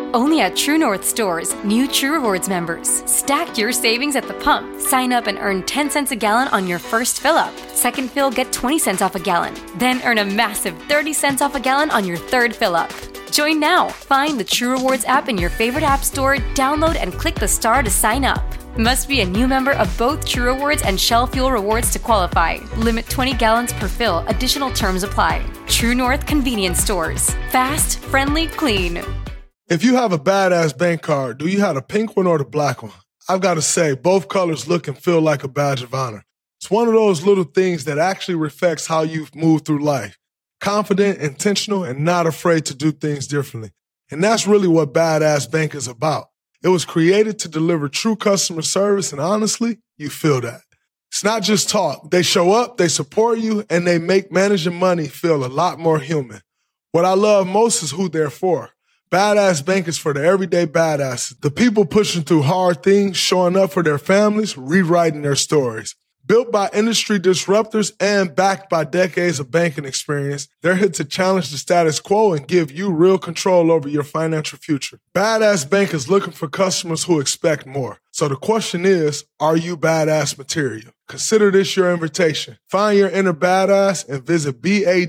Only at True North stores, new True Rewards members. Stack your savings at the pump. Sign up and earn 10 cents a gallon on your first fill-up. Second fill, get 20 cents off a gallon. Then earn a massive 30 cents off a gallon on your third fill-up. Join now. Find the True Rewards app in your favorite app store, download and click the star to sign up. Must be a new member of both True Rewards and Shell Fuel Rewards to qualify. Limit 20 gallons per fill. Additional terms apply. True North Convenience Stores. Fast, friendly, clean. If you have a badass bank card, do you have the pink one or the black one? I've got to say, both colors look and feel like a badge of honor. It's one of those little things that actually reflects how you've moved through life. Confident, intentional, and not afraid to do things differently. And that's really what Badass Bank is about. It was created to deliver true customer service, and honestly, you feel that. It's not just talk. They show up, they support you, and they make managing money feel a lot more human. What I love most is who they're for. Badass Bank is for the everyday badasses, the people pushing through hard things, showing up for their families, rewriting their stories. Built by industry disruptors and backed by decades of banking experience, they're here to challenge the status quo and give you real control over your financial future. Badass Bank is looking for customers who expect more. So the question is, are you badass material? Consider this your invitation. Find your inner badass and visit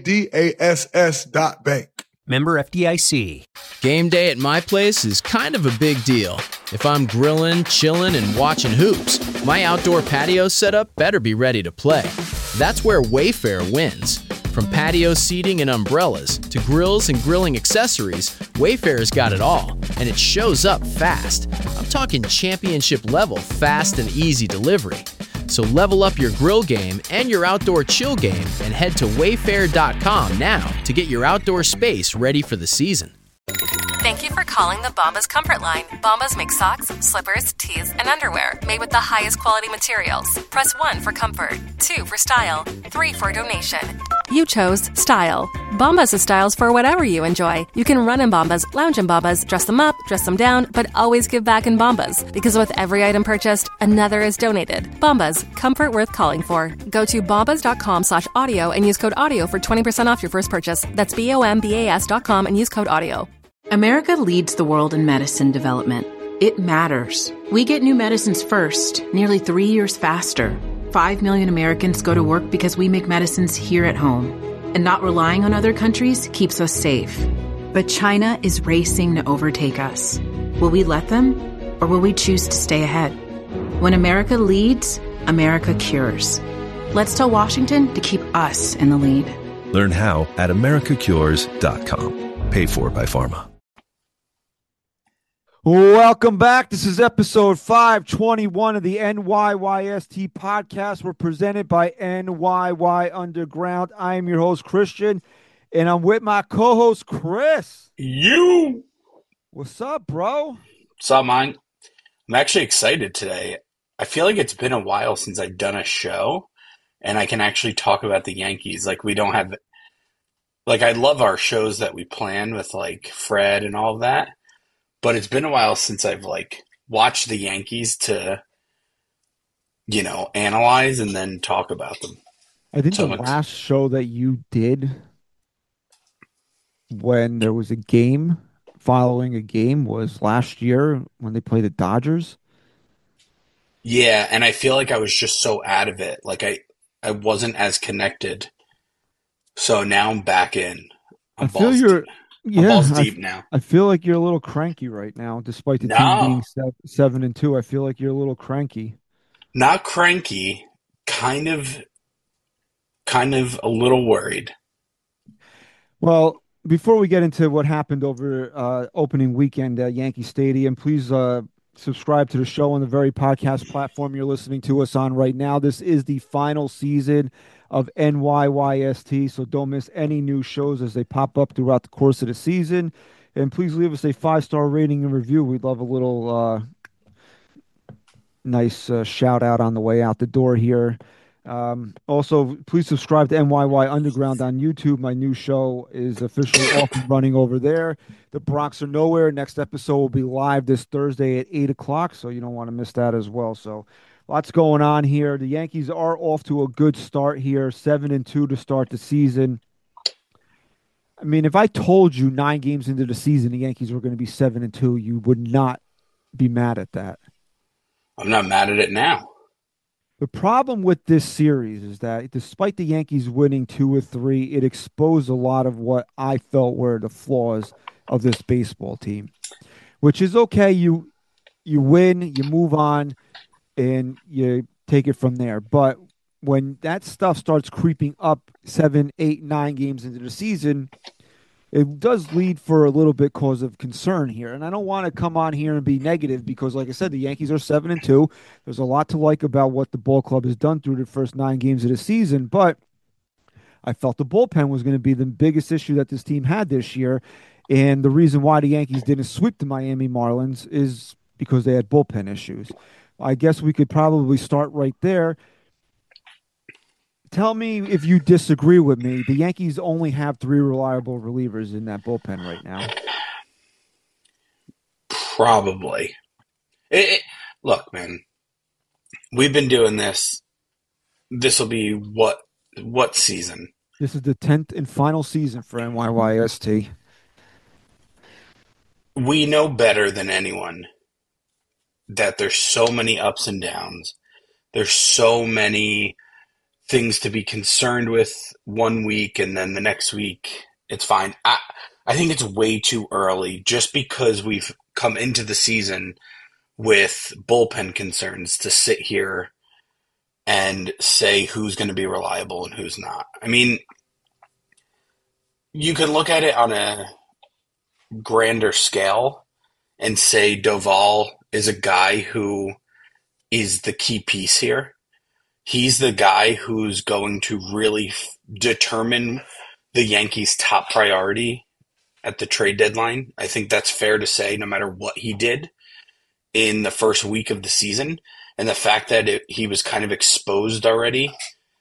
BADASS.bank. Member FDIC. Game day at my place is kind of a big deal. If I'm grilling, chilling, and watching hoops, my outdoor patio setup better be ready to play. That's where Wayfair wins. From patio seating and umbrellas to grills and grilling accessories, Wayfair's got it all, and it shows up fast. I'm talking championship level fast and easy delivery. So level up your grill game and your outdoor chill game and head to wayfair.com now to get your outdoor space ready for the season. Thank you for calling the Bombas Comfort Line. Bombas make socks, slippers, tees, and underwear made with the highest quality materials. Press 1 for comfort, 2 for style, 3 for donation. You chose style. Bombas has styles for whatever you enjoy. You can run in Bombas, lounge in Bombas, dress them up, dress them down, but always give back in Bombas. Because with every item purchased, another is donated. Bombas, comfort worth calling for. Go to bombas.com/audio and use code AUDIO for 20% off your first purchase. That's BOMBAS.com and use code AUDIO. America leads the world in medicine development. It matters. We get new medicines first, nearly 3 years faster. 5 million Americans go to work because we make medicines here at home. And not relying on other countries keeps us safe. But China is racing to overtake us. Will we let them, or will we choose to stay ahead? When America leads, America cures. Let's tell Washington to keep us in the lead. Learn how at americacures.com. Paid for by Pharma. Welcome back. This is episode 521 of the NYYST podcast. We're presented by NYY Underground. I am your host, Christian, and I'm with my co-host, Chris. You. What's up, bro? What's up, man? I'm actually excited today. I feel like it's been a while since I've done a show, and I can actually talk about the Yankees. Like, we don't have... Like, I love our shows that we plan with, like, Fred and all of that. But it's been a while since I've, like, watched the Yankees to, you know, analyze and then talk about them. I think the last show that you did when there was a game, following a game, was last year when they played the Dodgers. Yeah, and I feel like I was just so out of it. Like, I wasn't as connected. So now I'm back in. I'm balls deep now. I feel like you're a little cranky right now, despite the team being 7-2. I feel like you're a little cranky. Not cranky, kind of a little worried. Well, before we get into what happened over opening weekend at Yankee Stadium, please subscribe to the show on the very podcast platform you're listening to us on right now. This is the final season of NYYST, so don't miss any new shows as they pop up throughout the course of the season. And please leave us a 5-star rating and review. We'd love a little nice shout out on the way out the door here. Also, please subscribe to NYY Underground on YouTube. My new show is officially off and running over there. The Bronx Are Nowhere. Next episode will be live this Thursday at 8 o'clock, so you don't want to miss that as well. So lots going on here. The Yankees are off to a good start here, 7-2 to start the season. I mean, if I told you 9 games into the season the Yankees were going to be 7-2, you would not be mad at that. I'm not mad at it now. The problem with this series is that despite the Yankees winning 2 or 3, it exposed a lot of what I felt were the flaws of this baseball team, which is okay. You win, you move on, and you take it from there. But when that stuff starts creeping up 7, 8, 9 games into the season, it does lead for a little bit cause of concern here. And I don't want to come on here and be negative because, like I said, the Yankees are 7-2. There's a lot to like about what the ball club has done through the first 9 games of the season. But I felt the bullpen was going to be the biggest issue that this team had this year. And the reason why the Yankees didn't sweep the Miami Marlins is because they had bullpen issues. I guess we could probably start right there. Tell me if you disagree with me. The Yankees only have 3 reliable relievers in that bullpen right now. Probably. Look, man, we've been doing this. This will be what season? This is the 10th and final season for NYYST. We know better than anyone that there's so many ups and downs. There's so many things to be concerned with one week, and then the next week it's fine. I think it's way too early just because we've come into the season with bullpen concerns to sit here and say who's going to be reliable and who's not. I mean, you can look at it on a grander scale and say Doval is a guy who is the key piece here. He's the guy who's going to really determine the Yankees' top priority at the trade deadline. I think that's fair to say, no matter what he did in the first week of the season. And the fact that he was kind of exposed already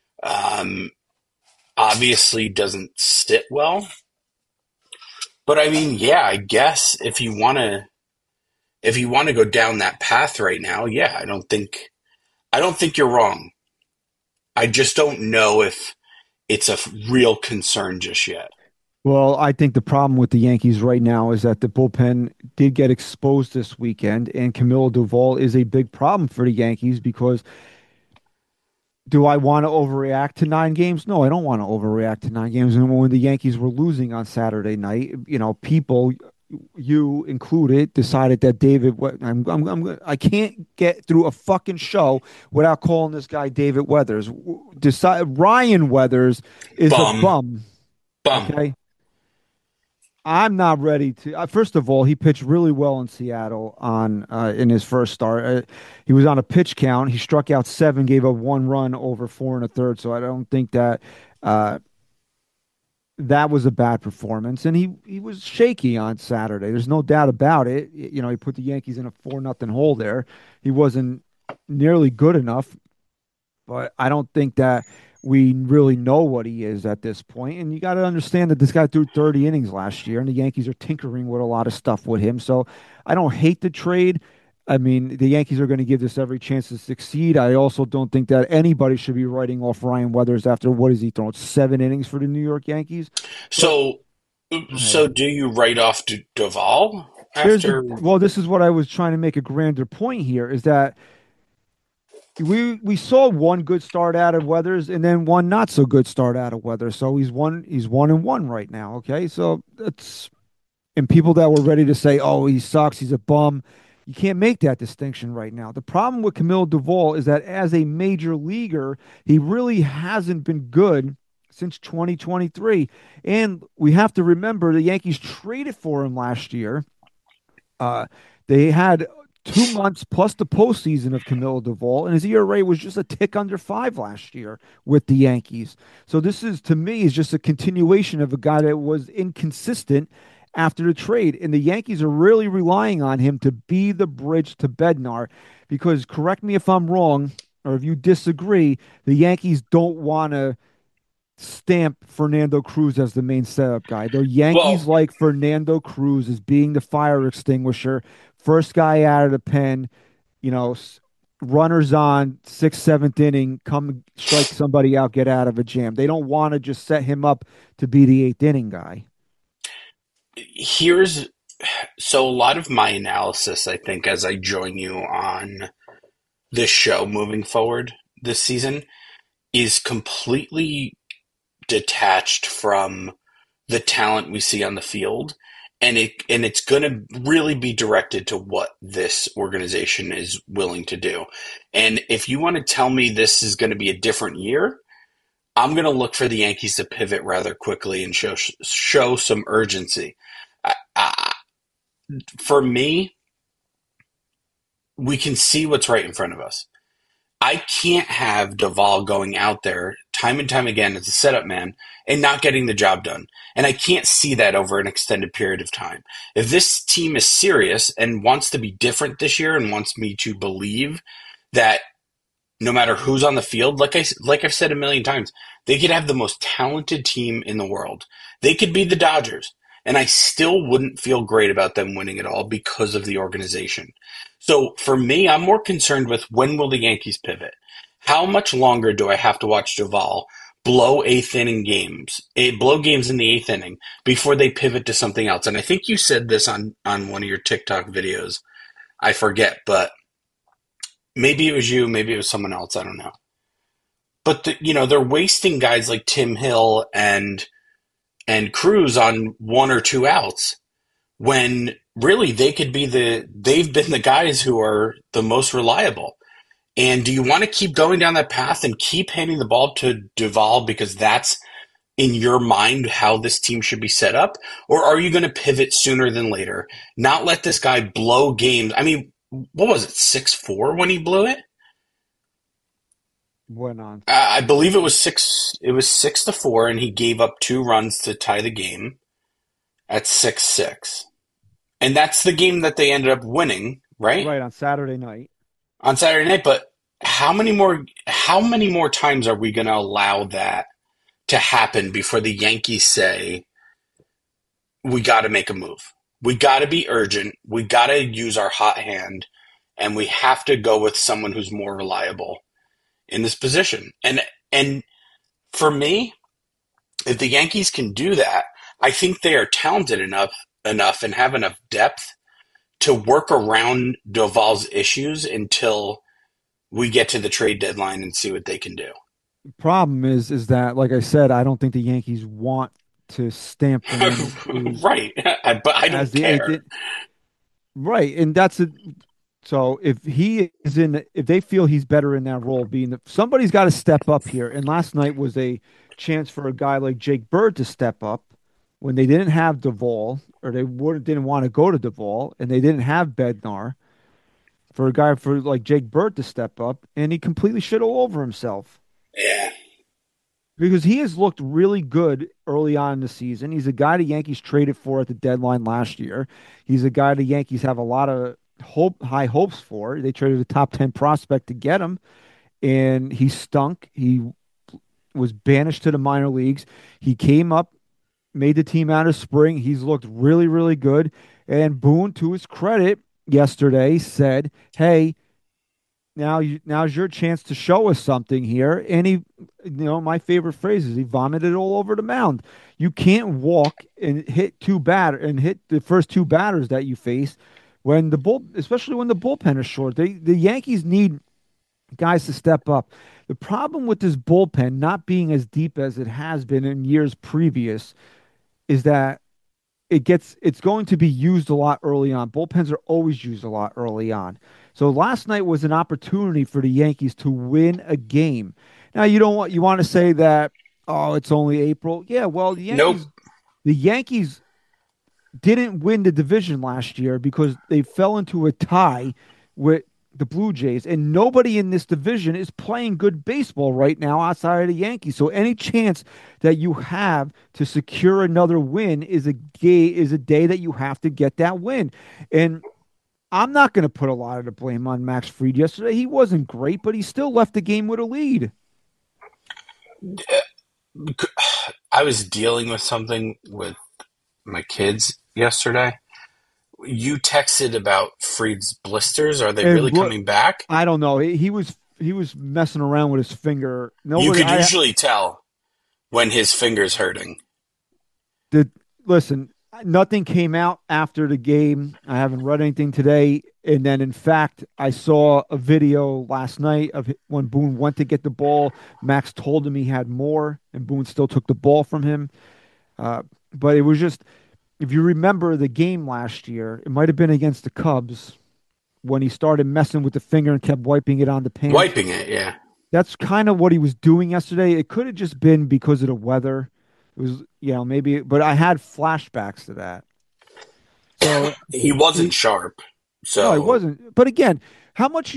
obviously doesn't sit well. But I mean, yeah, I guess if you want to go down that path right now, yeah, I don't think you're wrong. I just don't know if it's a real concern just yet. Well, I think the problem with the Yankees right now is that the bullpen did get exposed this weekend, and Camilo Doval is a big problem for the Yankees because do I want to overreact to 9 games? No, I don't want to overreact to 9 games. And when the Yankees were losing on Saturday night, people, you included, decided that I can't get through a fucking show without calling this guy David Weathers. Ryan Weathers is a bum. Okay. I'm not ready to. First of all, he pitched really well in Seattle in his first start. He was on a pitch count. He struck out 7, gave up 1 run over 4 1/3. So I don't think that that was a bad performance. And he was shaky on Saturday. There's no doubt about it. He put the Yankees in a 4-0 hole there. He wasn't nearly good enough, but I don't think that we really know what he is at this point. And you got to understand that this guy threw 30 innings last year, and the Yankees are tinkering with a lot of stuff with him. So I don't hate the trade. I mean, the Yankees are going to give this every chance to succeed. I also don't think that anybody should be writing off Ryan Weathers after, what has he thrown, 7 innings for the New York Yankees? So do you write off Doval after? Well, this is what I was trying to make a grander point here, is that we saw one good start out of Weathers and then one not so good start out of Weathers. So he's 1-1 right now. Okay, so and people that were ready to say, "Oh, he sucks, he's a bum," you can't make that distinction right now. The problem with Camilo Doval is that as a major leaguer, he really hasn't been good since 2023, and we have to remember the Yankees traded for him last year. They had 2 months plus the postseason of Camilo Doval, and his ERA was just a tick under 5 last year with the Yankees. So this is, to me, is just a continuation of a guy that was inconsistent after the trade, and the Yankees are really relying on him to be the bridge to Bednar, because, correct me if I'm wrong, or if you disagree, the Yankees don't want to stamp Fernando Cruz as the main setup guy. The Yankees like Fernando Cruz as being the fire extinguisher, first guy out of the pen, runners on, 6th, 7th inning, come strike somebody out, get out of a jam. They don't want to just set him up to be the 8th inning guy. So a lot of my analysis, I think, as I join you on this show moving forward this season, is completely detached from the talent we see on the field, and it's going to really be directed to what this organization is willing to do. And if you want to tell me this is going to be a different year, I'm going to look for the Yankees to pivot rather quickly and show some urgency. For me, we can see what's right in front of us. I can't have Duvall going out there time and time again as a setup man and not getting the job done. And I can't see that over an extended period of time. If this team is serious and wants to be different this year and wants me to believe that no matter who's on the field, like I've said a million times, they could have the most talented team in the world. They could be the Dodgers, and I still wouldn't feel great about them winning it all because of the organization. So for me, I'm more concerned with when will the Yankees pivot? How much longer do I have to watch Duvall blow games in the eighth inning before they pivot to something else? And I think you said this on one of your TikTok videos. I forget, but maybe it was you, maybe it was someone else. I don't know. But they're wasting guys like Tim Hill and Cruz on one or two outs when really they've been the guys who are the most reliable. And do you want to keep going down that path and keep handing the ball to Duvall because that's in your mind how this team should be set up? Or are you going to pivot sooner than later? Not let this guy blow games. I mean, what was it, 6-4 when he blew it? Went on. I believe it was 6-4, and he gave up 2 runs to tie the game at 6-6. And that's the game that they ended up winning, right? Right, on Saturday night. But how many more times are we going to allow that to happen before the Yankees say, we got to make a move? We got to be urgent. We got to use our hot hand, and we have to go with someone who's more reliable in this position. And for me, if the Yankees can do that, I think they are talented enough and have enough depth to work around Duvall's issues until we get to the trade deadline and see what they can do. The problem is that, like I said, I don't think the Yankees want to stamp them right, but I don't care. Right, and that's it. So if they feel he's better in that role, somebody's got to step up here. And last night was a chance for a guy like Jake Bird to step up when they didn't have Duvall, or they didn't want to go to Duvall, and they didn't have Bednar. For a guy like Jake Bird to step up, and he completely shit all over himself. Yeah. Because he has looked really good early on in the season. He's a guy the Yankees traded for at the deadline last year. He's a guy the Yankees have a lot of high hopes for. They traded a top 10 prospect to get him, and he stunk. He was banished to the minor leagues. He came up, made the team out of spring. He's looked really, really good. And Boone, to his credit, yesterday said, hey, now's your chance to show us something here. And he, my favorite phrase is he vomited all over the mound. You can't walk and hit the first 2 batters that you face especially when the bullpen is short. The Yankees need guys to step up. The problem with this bullpen not being as deep as it has been in years previous is that it's going to be used a lot early on. Bullpens are always used a lot early on. So last night was an opportunity for the Yankees to win a game. Now you want to say that, it's only April. Yeah, well, the Yankees didn't win the division last year because they fell into a tie with the Blue Jays, and nobody in this division is playing good baseball right now outside of the Yankees. So any chance that you have to secure another win is a day that you have to get that win. And I'm not going to put a lot of the blame on Max Fried yesterday. He wasn't great, but he still left the game with a lead. I was dealing with something with my kids yesterday. You texted about Fried's blisters. Are they really coming back? I don't know. He was messing around with his finger. You could usually tell when his finger's hurting. Listen, nothing came out after the game. I haven't read anything today. And then, in fact, I saw a video last night of when Boone went to get the ball. Max told him he had more, and Boone still took the ball from him. But it was just, if you remember the game last year, it might have been against the Cubs when he started messing with the finger and kept wiping it on the pants. Wiping it, yeah. That's kind of what he was doing yesterday. It could have just been because of the weather. It was, maybe, but I had flashbacks to that. So he wasn't sharp. So no, he wasn't. But again, how much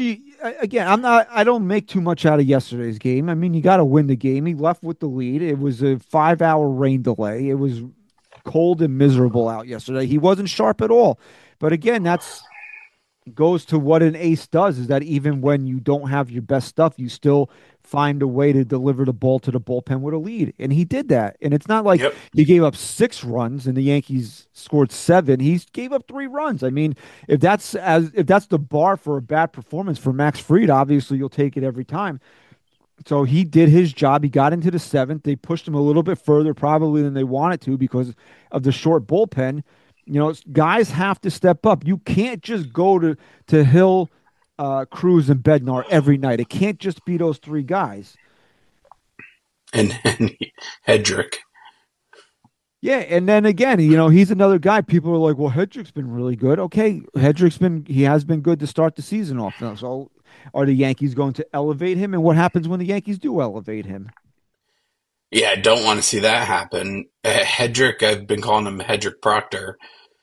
I don't make too much out of yesterday's game. I mean, you got to win the game. He left with the lead. It was a 5-hour rain delay. It was cold and miserable out yesterday. He wasn't sharp at all. But again, that's goes to what an ace does, is that even when you don't have your best stuff, you still find a way to deliver the ball to the bullpen with a lead. And he did that. And it's not like he gave up 6 runs and the Yankees scored 7. He gave up 3 runs. I mean, if that's the bar for a bad performance for Max Fried, obviously you'll take it every time. So he did his job. He got into the 7th. They pushed him a little bit further probably than they wanted to because of the short bullpen. Guys have to step up. You can't just go to Hill, Cruz, and Bednar every night. It can't just be those 3 guys. And Hedrick. Yeah, and then again, he's another guy. People are like, well, Hedrick's been really good. Okay, he has been good to start the season off now. So are the Yankees going to elevate him? And what happens when the Yankees do elevate him? Yeah, I don't want to see that happen. Hedrick, I've been calling him Hedrick Proctor.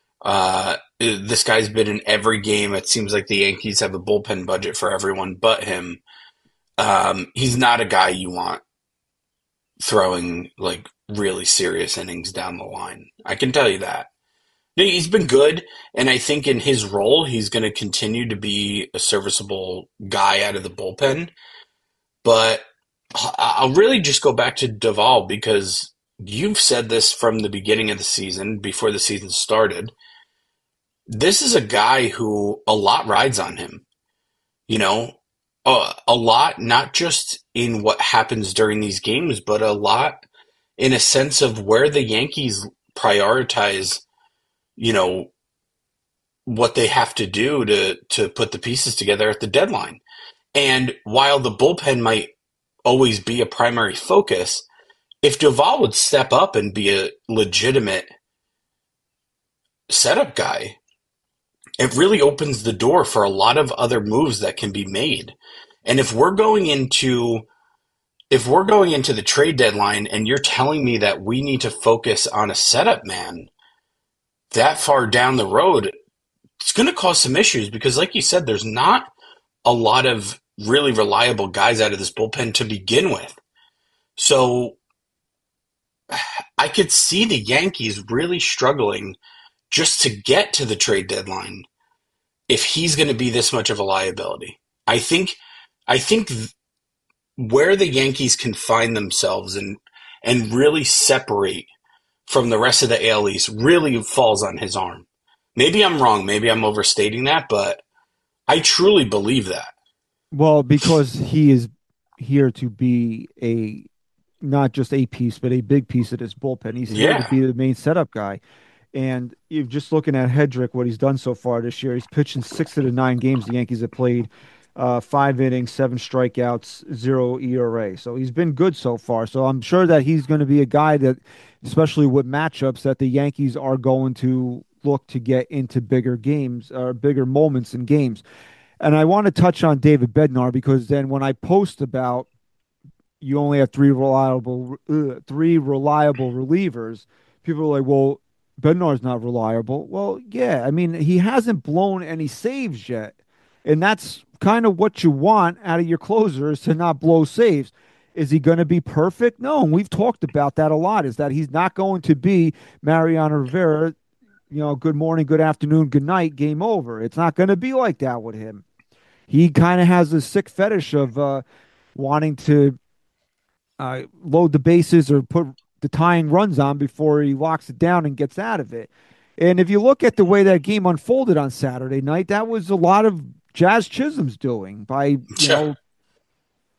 This guy's been in every game. It seems like the Yankees have a bullpen budget for everyone but him. He's not a guy you want throwing like really serious innings down the line. I can tell you that. He's been good, and I think in his role, he's going to continue to be a serviceable guy out of the bullpen. But I'll really just go back to Duvall because you've said this from the beginning of the season, before the season started. This is a guy who a lot rides on him. A lot, not just in what happens during these games, but a lot in a sense of where the Yankees prioritize, what they have to do to put the pieces together at the deadline. And while the bullpen might always be a primary focus, if Duvall would step up and be a legitimate setup guy, it really opens the door for a lot of other moves that can be made. And if we're going into the trade deadline and you're telling me that we need to focus on a setup man that far down the road, it's going to cause some issues because, like you said, there's not a lot of really reliable guys out of this bullpen to begin with. So I could see the Yankees really struggling just to get to the trade deadline if he's going to be this much of a liability. I think where the Yankees can find themselves and really separate from the rest of the AL East really falls on his arm. Maybe I'm wrong. Maybe I'm overstating that, but I truly believe that. Well, because he is here to be not just a piece, but a big piece of this bullpen. He's here to be the main setup guy. And you're just looking at Hedrick, what he's done so far this year. He's pitched in 6 of the 9 games the Yankees have played, 5 innings, 7 strikeouts, 0 ERA. So he's been good so far. So I'm sure that he's going to be a guy that, especially with matchups, that the Yankees are going to look to get into bigger games or bigger moments in games. And I want to touch on David Bednar because then when I post about you only have 3 reliable relievers, people are like, well, Bednar's not reliable. Well, yeah, I mean, he hasn't blown any saves yet. And that's kind of what you want out of your closer, is to not blow saves. Is he going to be perfect? No, and we've talked about that a lot, is that he's not going to be Mariano Rivera, good morning, good afternoon, good night, game over. It's not going to be like that with him. He kind of has a sick fetish of wanting to load the bases or put the tying runs on before he locks it down and gets out of it. And if you look at the way that game unfolded on Saturday night, that was a lot of Jazz Chisholm's doing by,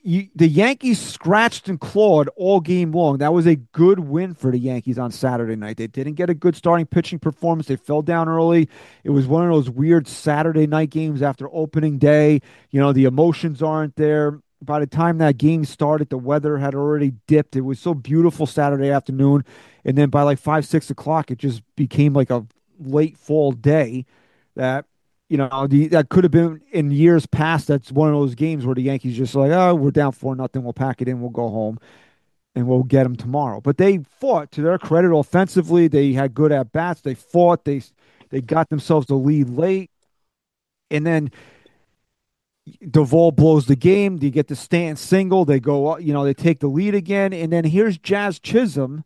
the Yankees scratched and clawed all game long. That was a good win for the Yankees on Saturday night. They didn't get a good starting pitching performance. They fell down early. It was one of those weird Saturday night games after opening day. The emotions aren't there. By the time that game started, the weather had already dipped. It was so beautiful Saturday afternoon. And then by like 5, 6 o'clock, it just became like a late fall day that that could have been in years past. That's one of those games where the Yankees just like, oh, we're down 4-0. We'll pack it in. We'll go home and we'll get them tomorrow. But they fought. To their credit, offensively, they had good at bats. They fought. They got themselves the lead late. And then Duvall blows the game. They get the stand single. They go, they take the lead again. And then here's Jazz Chisholm.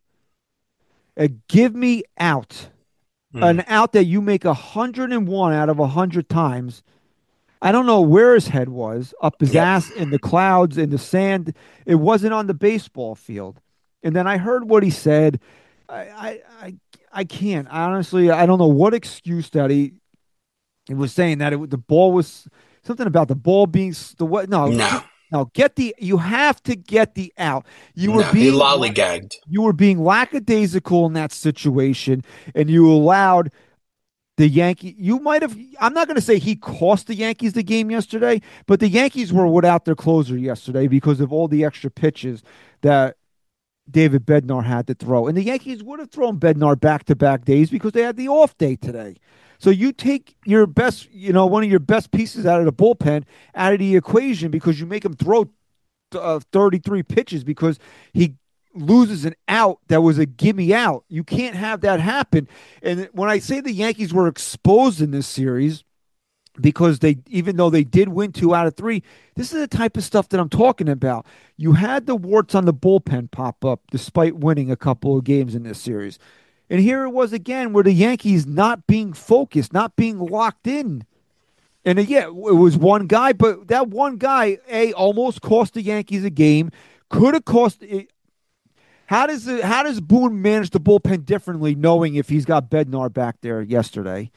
Give me out. An out that you make 101 out of 100 times. I don't know where his head was, up his ass, in the clouds, in the sand. It wasn't on the baseball field. And then I heard what he said. I can't. Honestly, I don't know what excuse that he was saying, that the ball was something about the ball being the what? No. You have to get the out. He lollygagged. You were being lackadaisical in that situation, and you allowed the Yankees. You might have. I'm not going to say he cost the Yankees the game yesterday, but the Yankees were without their closer yesterday because of all the extra pitches that David Bednar had to throw, and the Yankees would have thrown Bednar back-to-back days because they had the off day today. So you take your best, one of your best pieces out of the bullpen out of the equation because you make him throw 33 pitches because he loses an out that was a gimme out. You can't have that happen. And when I say the Yankees were exposed in this series because even though they did win 2 out of 3, this is the type of stuff that I'm talking about. You had the warts on the bullpen pop up despite winning a couple of games in this series. And here it was again where the Yankees not being focused, not being locked in. And it was one guy, but that one guy, almost cost the Yankees a game. Could have cost it. How does Boone manage the bullpen differently knowing if he's got Bednar back there yesterday?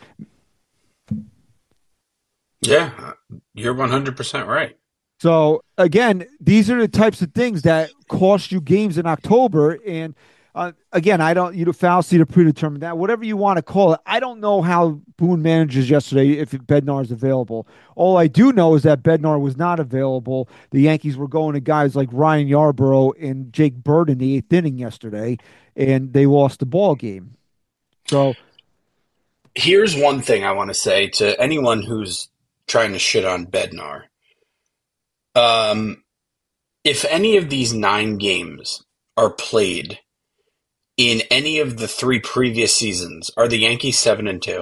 Yeah, you're 100% right. So, again, these are the types of things that cost you games in October. And again, I don't, fallacy to predetermine that, whatever you want to call it. I don't know how Boone manages yesterday if Bednar is available. All I do know is that Bednar was not available. The Yankees were going to guys like Ryan Yarbrough and Jake Bird in the 8th inning yesterday, and they lost the ball game. So here's one thing I want to say to anyone who's trying to shit on Bednar. If any of these 9 games are played in any of the 3 previous seasons, are the Yankees 7-2?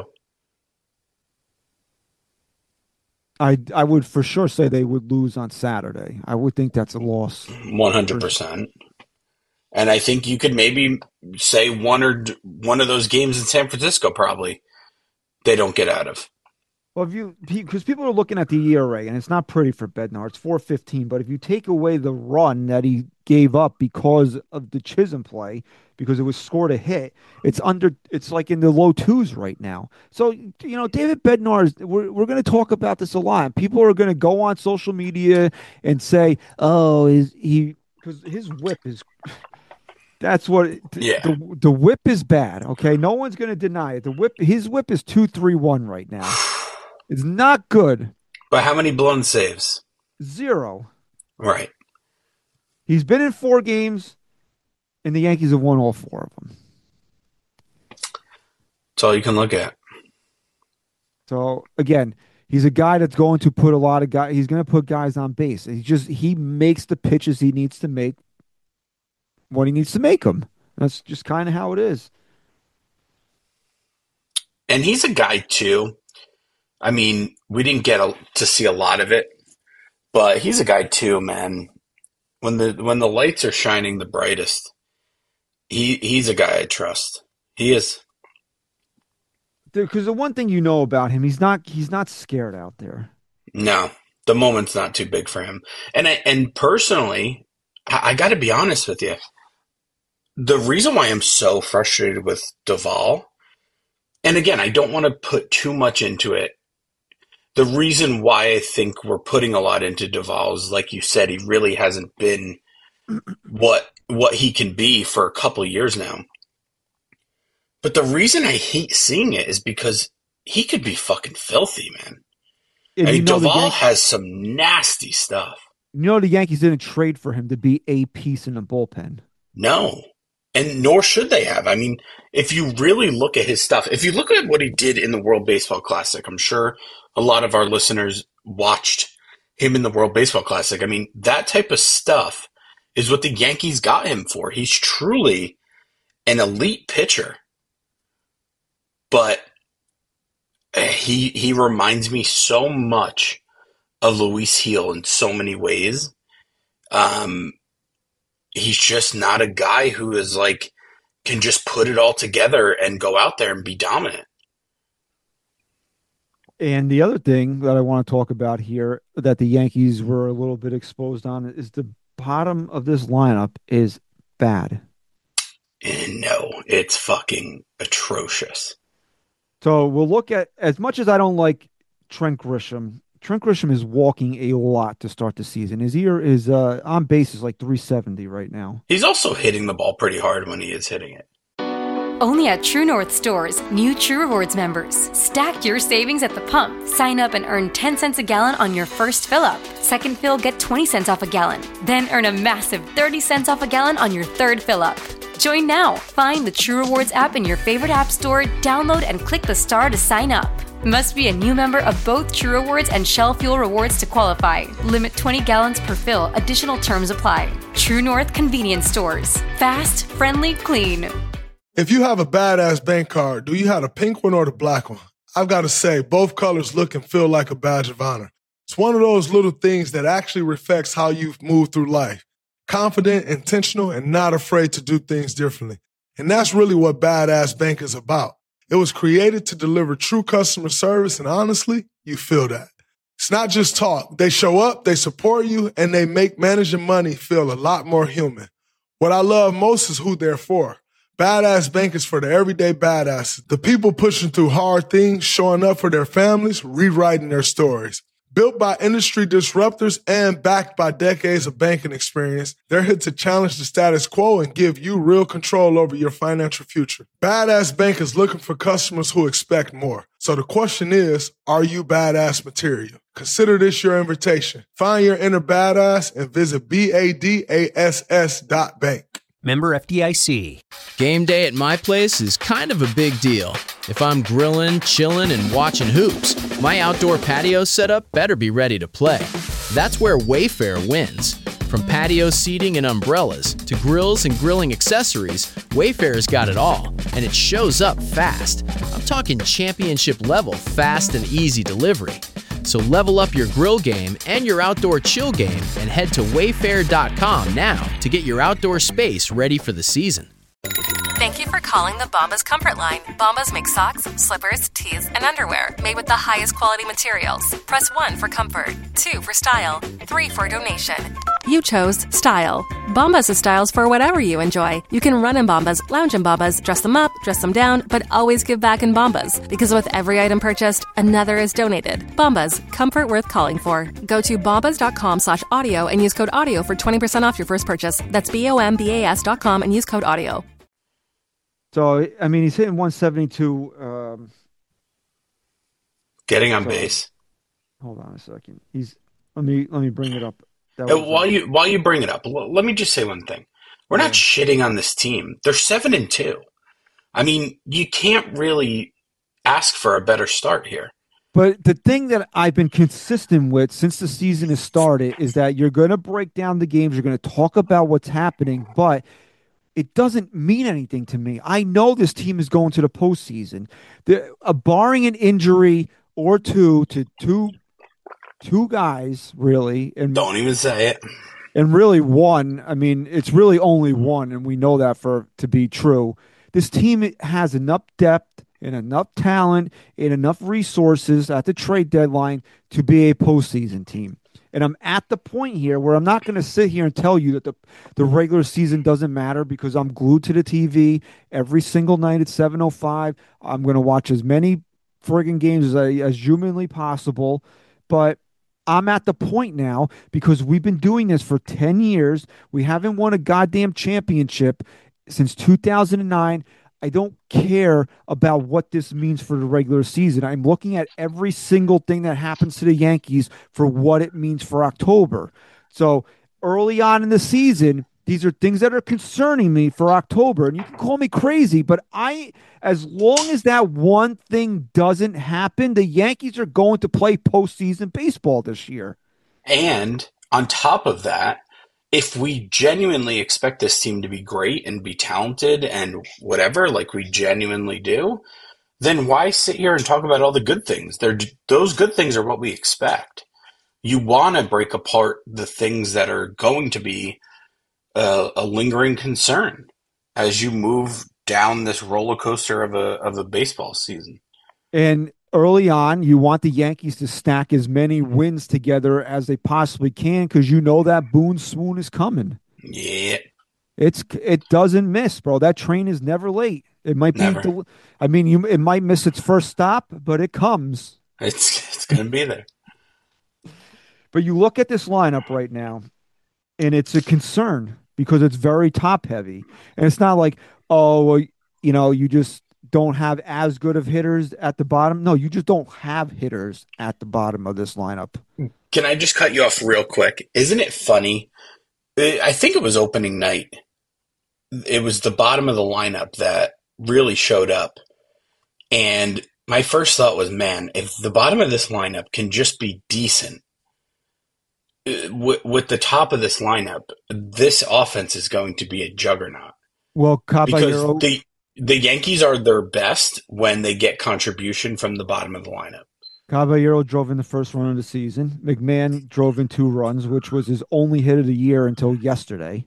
I would for sure say they would lose on Saturday. I would think that's a loss. 100%. And I think you could maybe say one of those games in San Francisco probably they don't get out of. Well, because people are looking at the ERA, and it's not pretty for Bednar. It's 4.15, but if you take away the run that he gave up because of the Chisholm play, because it was scored a hit, it's like in the low 2s right now. So, David Bednar, we're going to talk about this a lot. People are going to go on social media and say, oh, because his whip is... That's what the whip is bad. Okay, no one's going to deny it. His whip is 2.31 right now. It's not good. But how many blown saves? 0. Right. He's been in 4 games, and the Yankees have won all 4 of them. That's all you can look at. So again, he's a guy that's going to put a lot of guys. He's going to put guys on base. He makes the pitches he needs to make when he needs to make them. That's just kind of how it is. And he's a guy too. I mean, we didn't get to see a lot of it, but he's a guy too, man. When the lights are shining the brightest, he's a guy I trust. He is. Because the one thing you know about him, he's not scared out there. No, the moment's not too big for him. And personally, I got to be honest with you. The reason why I'm so frustrated with Duvall, and again, I don't want to put too much into it. the reason why I think we're putting a lot into Duvall is, like you said, he really hasn't been what he can be for a couple of years now. But the reason I hate seeing it is because he could be fucking filthy, man. And I mean, Duvall has some nasty stuff. You know, the Yankees didn't trade for him to be a piece in the bullpen. No. And nor should they have. I mean, if you really look at his stuff, if you look at what he did in the World Baseball Classic, I'm sure a lot of our listeners watched him in the World Baseball Classic. I mean, that type of stuff is what the Yankees got him for. He's truly an elite pitcher. But he reminds me so much of Luis Gil in so many ways. He's just not a guy who is like, can just put it all together and go out there and be dominant. And the other thing that I want to talk about here that the Yankees were a little bit exposed on is the bottom of this lineup is bad. And no, it's fucking atrocious. So we'll look at, as much as I don't like Trent Grisham is walking a lot to start the season. His ear is on base is like 370 right now. He's also hitting the ball pretty hard when he is hitting it. Only at True North stores, new True Rewards members. Stack your savings at the pump. Sign up and earn 10 cents a gallon on your first fill-up. Second fill, get 20 cents off a gallon. Then earn a massive 30 cents off a gallon on your third fill-up. Join now. Find the True Rewards app in your favorite app store, download and click the star to sign up. Must be a new member of both True Rewards and Shell Fuel Rewards to qualify. Limit 20 gallons per fill. Additional terms apply. True North Convenience Stores. Fast, friendly, clean. If you have a badass bank card, do you have the pink one or the black one? I've got to say, both colors look and feel like a badge of honor. It's one of those little things that actually reflects how you've moved through life. Confident, intentional, and not afraid to do things differently. And that's really what Badass Bank is about. It was created to deliver true customer service, and honestly, you feel that. It's not just talk. They show up, they support you, and they make managing money feel a lot more human. What I love most is who they're for. Badass Bank is for the everyday badasses, the people pushing through hard things, showing up for their families, rewriting their stories. Built by industry disruptors and backed by decades of banking experience, they're here to challenge the status quo and give you real control over your financial future. Badass Bank is looking for customers who expect more. So the question is, are you badass material? Consider this your invitation. Find your inner badass and visit BADASS.bank. Member FDIC. Game day at my place is kind of a big deal. If I'm grilling, chilling, and watching hoops, my outdoor patio setup better be ready to play. That's where Wayfair wins. From patio seating and umbrellas to grills and grilling accessories, Wayfair's got it all, and it shows up fast. I'm talking championship level fast and easy delivery. So level up your grill game and your outdoor chill game and head to wayfair.com now to get your outdoor space ready for the season. Thank you for calling the Bombas Comfort Line. Bombas make socks, slippers, tees, and underwear made with the highest quality materials. Press 1 for comfort, 2 for style, 3 for donation. You chose style. Bombas is styles for whatever you enjoy. You can run in Bombas, lounge in Bombas, dress them up, dress them down, but always give back in Bombas. Because with every item purchased, another is donated. Bombas, comfort worth calling for. Go to bombas.com/audio and use code AUDIO for 20% off your first purchase. That's BOMBAS.com and use code AUDIO. So, I mean, he's hitting 172. Getting on base. Hold on a second. Let me bring it up. While you bring it up, let me just say one thing. We're not shitting on this team. They're 7-2. I mean, you can't really ask for a better start here. But the thing that I've been consistent with since the season has started is that you're going to break down the games. You're going to talk about what's happening, but it doesn't mean anything to me. I know this team is going to the postseason. Barring an injury or two to two guys, really. And don't even say it. And really one. I mean, it's really only one, and we know that to be true. This team has enough depth and enough talent and enough resources at the trade deadline to be a postseason team. And I'm at the point here where I'm not going to sit here and tell you that the regular season doesn't matter because I'm glued to the TV every single night at 7:05. I'm going to watch as many friggin' games as humanly possible. But I'm at the point now because we've been doing this for 10 years. We haven't won a goddamn championship since 2009. I don't care about what this means for the regular season. I'm looking at every single thing that happens to the Yankees for what it means for October. So early on in the season, these are things that are concerning me for October. And you can call me crazy, but as long as that one thing doesn't happen, the Yankees are going to play postseason baseball this year. And on top of that, if we genuinely expect this team to be great and be talented and whatever, like we genuinely do, then why sit here and talk about all the good things? Those good things are what we expect. You want to break apart the things that are going to be a lingering concern as you move down this roller coaster of a baseball season. And early on, you want the Yankees to stack as many wins together as they possibly can because you know that Boone swoon is coming. Yeah. It doesn't miss, bro. That train is never late. It might be it might miss its first stop, but it comes. It's going to be there. But you look at this lineup right now, and it's a concern because it's very top heavy. And it's not like, you just don't have as good of hitters at the bottom. No, you just don't have hitters at the bottom of this lineup. Can I just cut you off real quick? Isn't it funny? I think it was opening night. It was the bottom of the lineup that really showed up. And my first thought was, man, if the bottom of this lineup can just be decent, with the top of this lineup, this offense is going to be a juggernaut. Well, Caballero, because the Yankees are their best when they get contribution from the bottom of the lineup. Caballero drove in the first run of the season. McMahon drove in 2 runs, which was his only hit of the year until yesterday.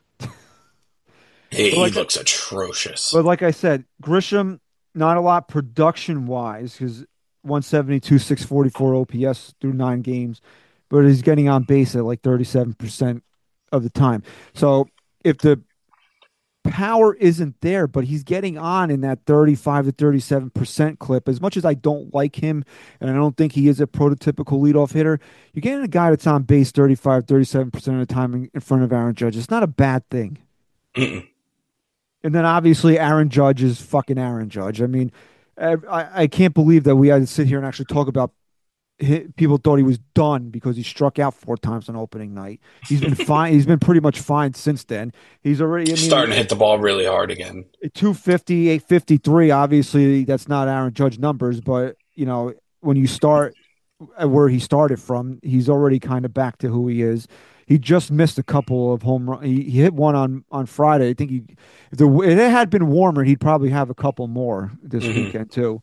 He looks atrocious. But like I said, Grisham, not a lot production-wise because 172, 644 OPS through 9 games. But he's getting on base at like 37% of the time. So if the power isn't there, but he's getting on in that 35 to 37% clip, as much as I don't like him and I don't think he is a prototypical leadoff hitter, you're getting a guy that's on base 35, 37% of the time in front of Aaron Judge. It's not a bad thing. Mm-mm. And then obviously Aaron Judge is fucking Aaron Judge. I mean, I can't believe that we had to sit here and actually talk about people thought he was done because he struck out 4 times on opening night. He's been fine. He's been pretty much fine since then. He's already starting to hit the ball really hard again. 250, 853. Obviously, that's not Aaron Judge numbers, but when you start where he started from, he's already kind of back to who he is. He just missed a couple of home runs. He hit one on Friday. I think if it had been warmer, he'd probably have a couple more this weekend too.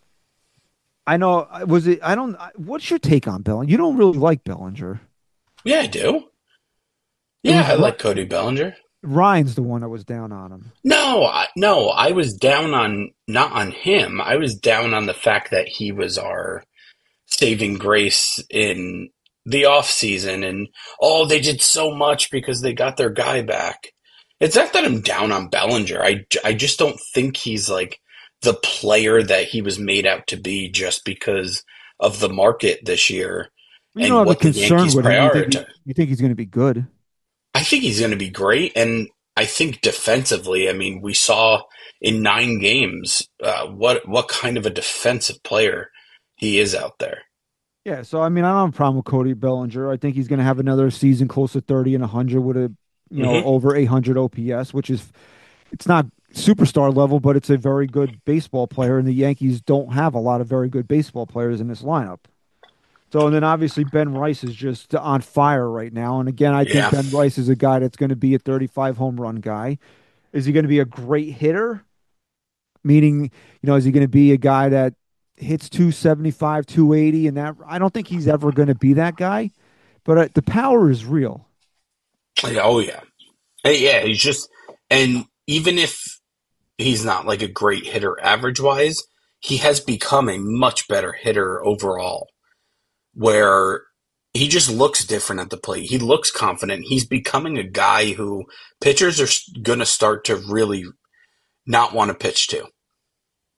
I know. What's your take on Bellinger? You don't really like Bellinger. Yeah, I do. Yeah, I like Cody Bellinger. Ryan's the one that was down on him. No, I was down not on him. I was down on the fact that he was our saving grace in the off season, and they did so much because they got their guy back. It's not that I'm down on Bellinger. I just don't think he's like the player that he was made out to be just because of the market this year and what the Yankees prioritize. You think he's going to be good? I think he's going to be great, and I think defensively, I mean, we saw in 9 games what kind of a defensive player he is out there. Yeah, so I mean, I don't have a problem with Cody Bellinger. I think he's going to have another season close to 30 and 100 with a over 800 OPS, which is it's not superstar level, but it's a very good baseball player, and the Yankees don't have a lot of very good baseball players in this lineup. So, and then obviously Ben Rice is just on fire right now. And again, I think Ben Rice is a guy that's going to be a 35 home run guy. Is he going to be a great hitter? Meaning, is he going to be a guy that hits 275, 280? And that I don't think he's ever going to be that guy, but the power is real. Oh, yeah. Yeah, he's just, and even if he's not like a great hitter average-wise, he has become a much better hitter overall, where he just looks different at the plate. He looks confident. He's becoming a guy who pitchers are going to start to really not want to pitch to.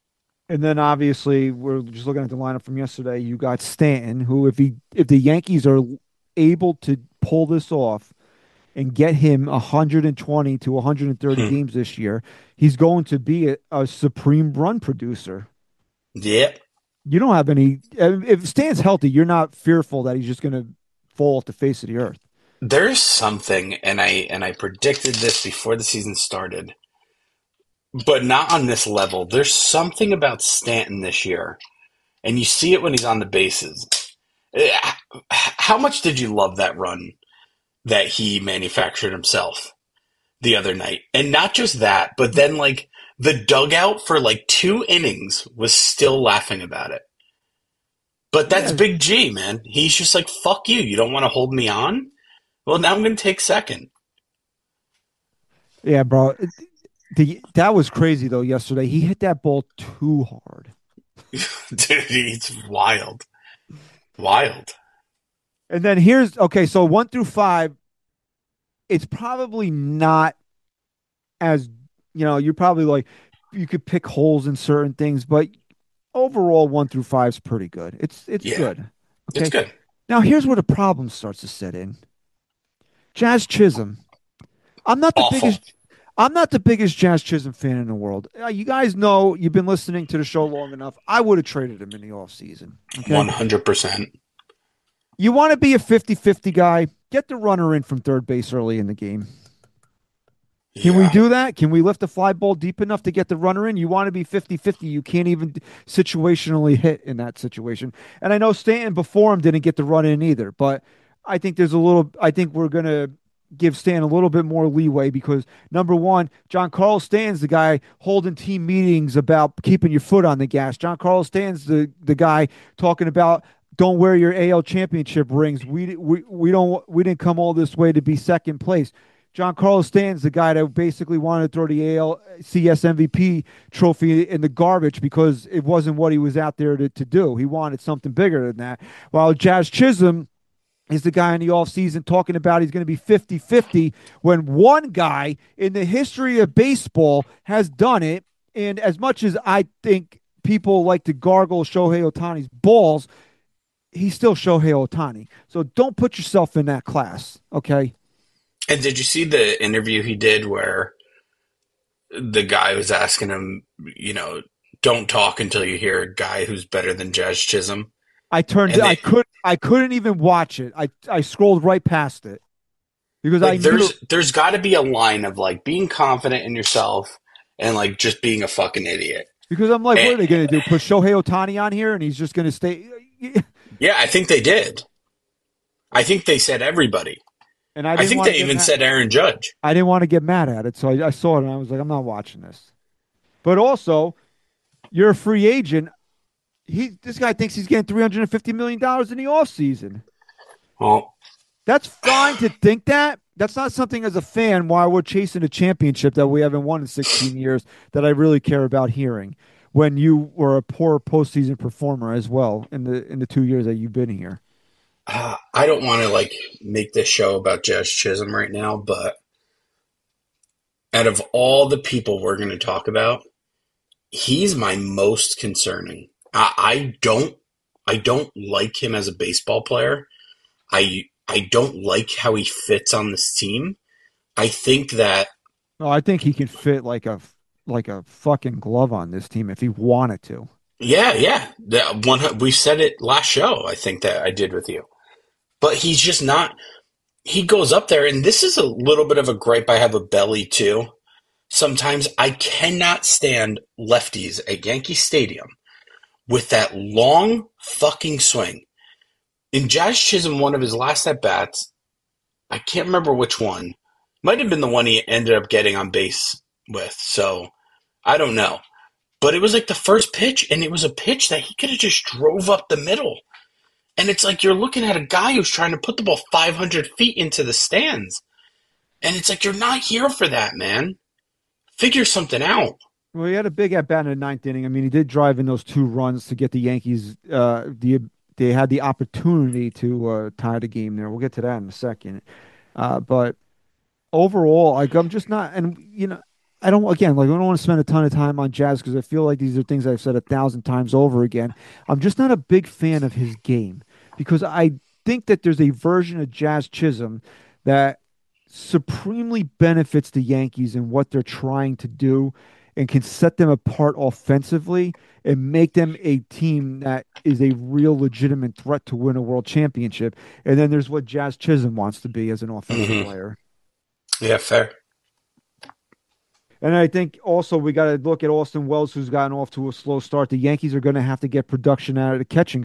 And then obviously we're just looking at the lineup from yesterday. You got Stanton, who if the Yankees are able to pull this off and get him 120 to 130 Hmm. games this year, he's going to be a supreme run producer. Yep. You don't have any. If Stan's healthy, you're not fearful that he's just going to fall off the face of the earth. There's something, and I predicted this before the season started, but not on this level. There's something about Stanton this year, and you see it when he's on the bases. Eh, How much did you love that run that he manufactured himself the other night? And not just that, but then like the dugout for like 2 innings was still laughing about it. But that's Yeah, Big G, man. He's just like, fuck you. You don't want to hold me on? Well, now I'm going to take second. yeah, bro. That was crazy though. Yesterday, he hit that ball too hard. Dude, it's wild. Wild. And then here's okay. So 1 through 5, it's probably not as you're probably like you could pick holes in certain things, but overall 1 through 5 is pretty good. It's Yeah, good. it's Okay. good. Now here's where the problem starts to set in. Jazz Chisholm. I'm not the Awful. biggest. I'm not the biggest Jazz Chisholm fan in the world. You guys know you've been listening to the show long enough. I would have traded him in the offseason. Okay. 100%. You want to be a 50-50 guy? Get the runner in from third base early in the game. Can we Yeah. do that? Can we lift the fly ball deep enough to get the runner in? You want to be 50-50. You can't even situationally hit in that situation. And I know Stanton before him didn't get the run in either, but I think we're going to give Stan a little bit more leeway because number one, John Carlos Stan's the guy holding team meetings about keeping your foot on the gas. John Carlos Stan's the guy talking about don't wear your AL championship rings. We didn't come all this way to be second place. John Carlos Stan's the guy that basically wanted to throw the ALCS MVP trophy in the garbage because it wasn't what he was out there to do. He wanted something bigger than that. While Jazz Chisholm is the guy in the offseason talking about he's going to be 50-50 when one guy in the history of baseball has done it. And as much as I think people like to gargle Shohei Ohtani's balls, he's still Shohei Ohtani. So don't put yourself in that class, okay? And did you see the interview he did where the guy was asking him, don't talk until you hear a guy who's better than Jazz Chisholm? I couldn't even watch it. I scrolled right past it because Like I knew there's got to be a line of like being confident in yourself and like just being a fucking idiot. because I'm like, what are And, they going to do? Put Shohei Ohtani on here and he's just going to stay. yeah, I think they did. I think they said everybody. And I think they even said Aaron Judge. I didn't want to get mad at it, so I saw it and I was like, I'm not watching this. But also, you're a free agent. This guy thinks he's getting $350 million in the offseason. Well, That's fine to think that. That's not something as a fan while we're chasing a championship that we haven't won in 16 years that I really care about hearing. When you were a poor postseason performer as well in the 2 years that you've been here. I don't want to like make this show about Jazz Chisholm right now, but out of all the people we're going to talk about, he's my most concerning. I don't like him as a baseball player. I don't like how he fits on this team. I think that No, I think he can fit like a fucking glove on this team if he wanted to. yeah. We said it last show, I think that I did with you. But he's just not he goes up there and this is a little bit of a gripe I have with Belly too. Sometimes I cannot stand lefties at Yankee Stadium with that long fucking swing. In Jazz Chisholm, one of his last at bats, I can't remember which one. Might have been the one he ended up getting on base with. So I don't know. But it was like the first pitch, and it was a pitch that he could have just drove up the middle. And it's like you're looking at a guy who's trying to put the ball 500 feet into the stands. And it's like, you're not here for that, man. Figure something out. Well, he had a big at bat in the ninth inning. I mean, he did drive in those 2 runs to get the Yankees. They had the opportunity to tie the game there. We'll get to that in a second. But overall, like I'm just not, and I don't, again, like, I don't want to spend a ton of time on Jazz because I feel like these are things I've said 1,000 times over again. I'm just not a big fan of his game because I think that there's a version of Jazz Chisholm that supremely benefits the Yankees in what they're trying to do and can set them apart offensively and make them a team that is a real legitimate threat to win a world championship. And then there's what Jazz Chisholm wants to be as an offensive player. Yeah, fair. And I think also we got to look at Austin Wells, who's gotten off to a slow start. The Yankees are going to have to get production out of the catching,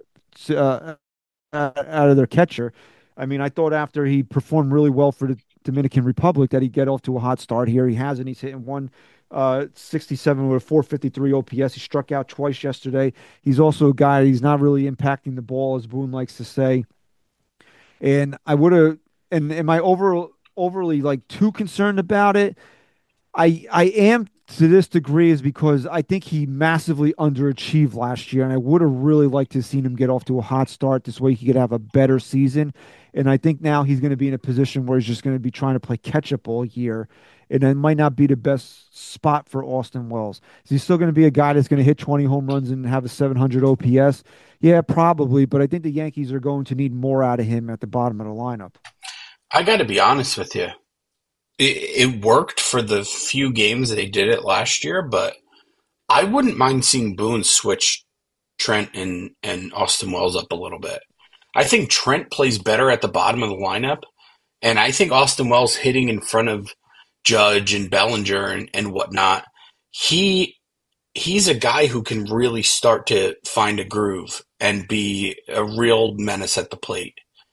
out of their catcher. I mean, I thought after he performed really well for the Dominican Republic that he'd get off to a hot start here. He hasn't. He's hitting 167 with a 453 OPS. He struck out twice yesterday. He's also a guy, he's not really impacting the ball, as Boone likes to say. And I would have, and am I overly like too concerned about it? I am to this degree is because I think he massively underachieved last year, and I would have really liked to have seen him get off to a hot start. This way he could have a better season. And I think now he's going to be in a position where he's just going to be trying to play catch up all year. And it might not be the best spot for Austin Wells. Is he still going to be a guy that's going to hit 20 home runs and have a 700 OPS? Yeah, probably. But I think the Yankees are going to need more out of him at the bottom of the lineup. I got to be honest with you. It worked for the few games that they did it last year, but I wouldn't mind seeing Boone switch Trent and Austin Wells up a little bit. I think Trent plays better at the bottom of the lineup, and I think Austin Wells hitting in front of Judge and Bellinger and whatnot, he's a guy who can really start to find a groove and be a real menace at the plate.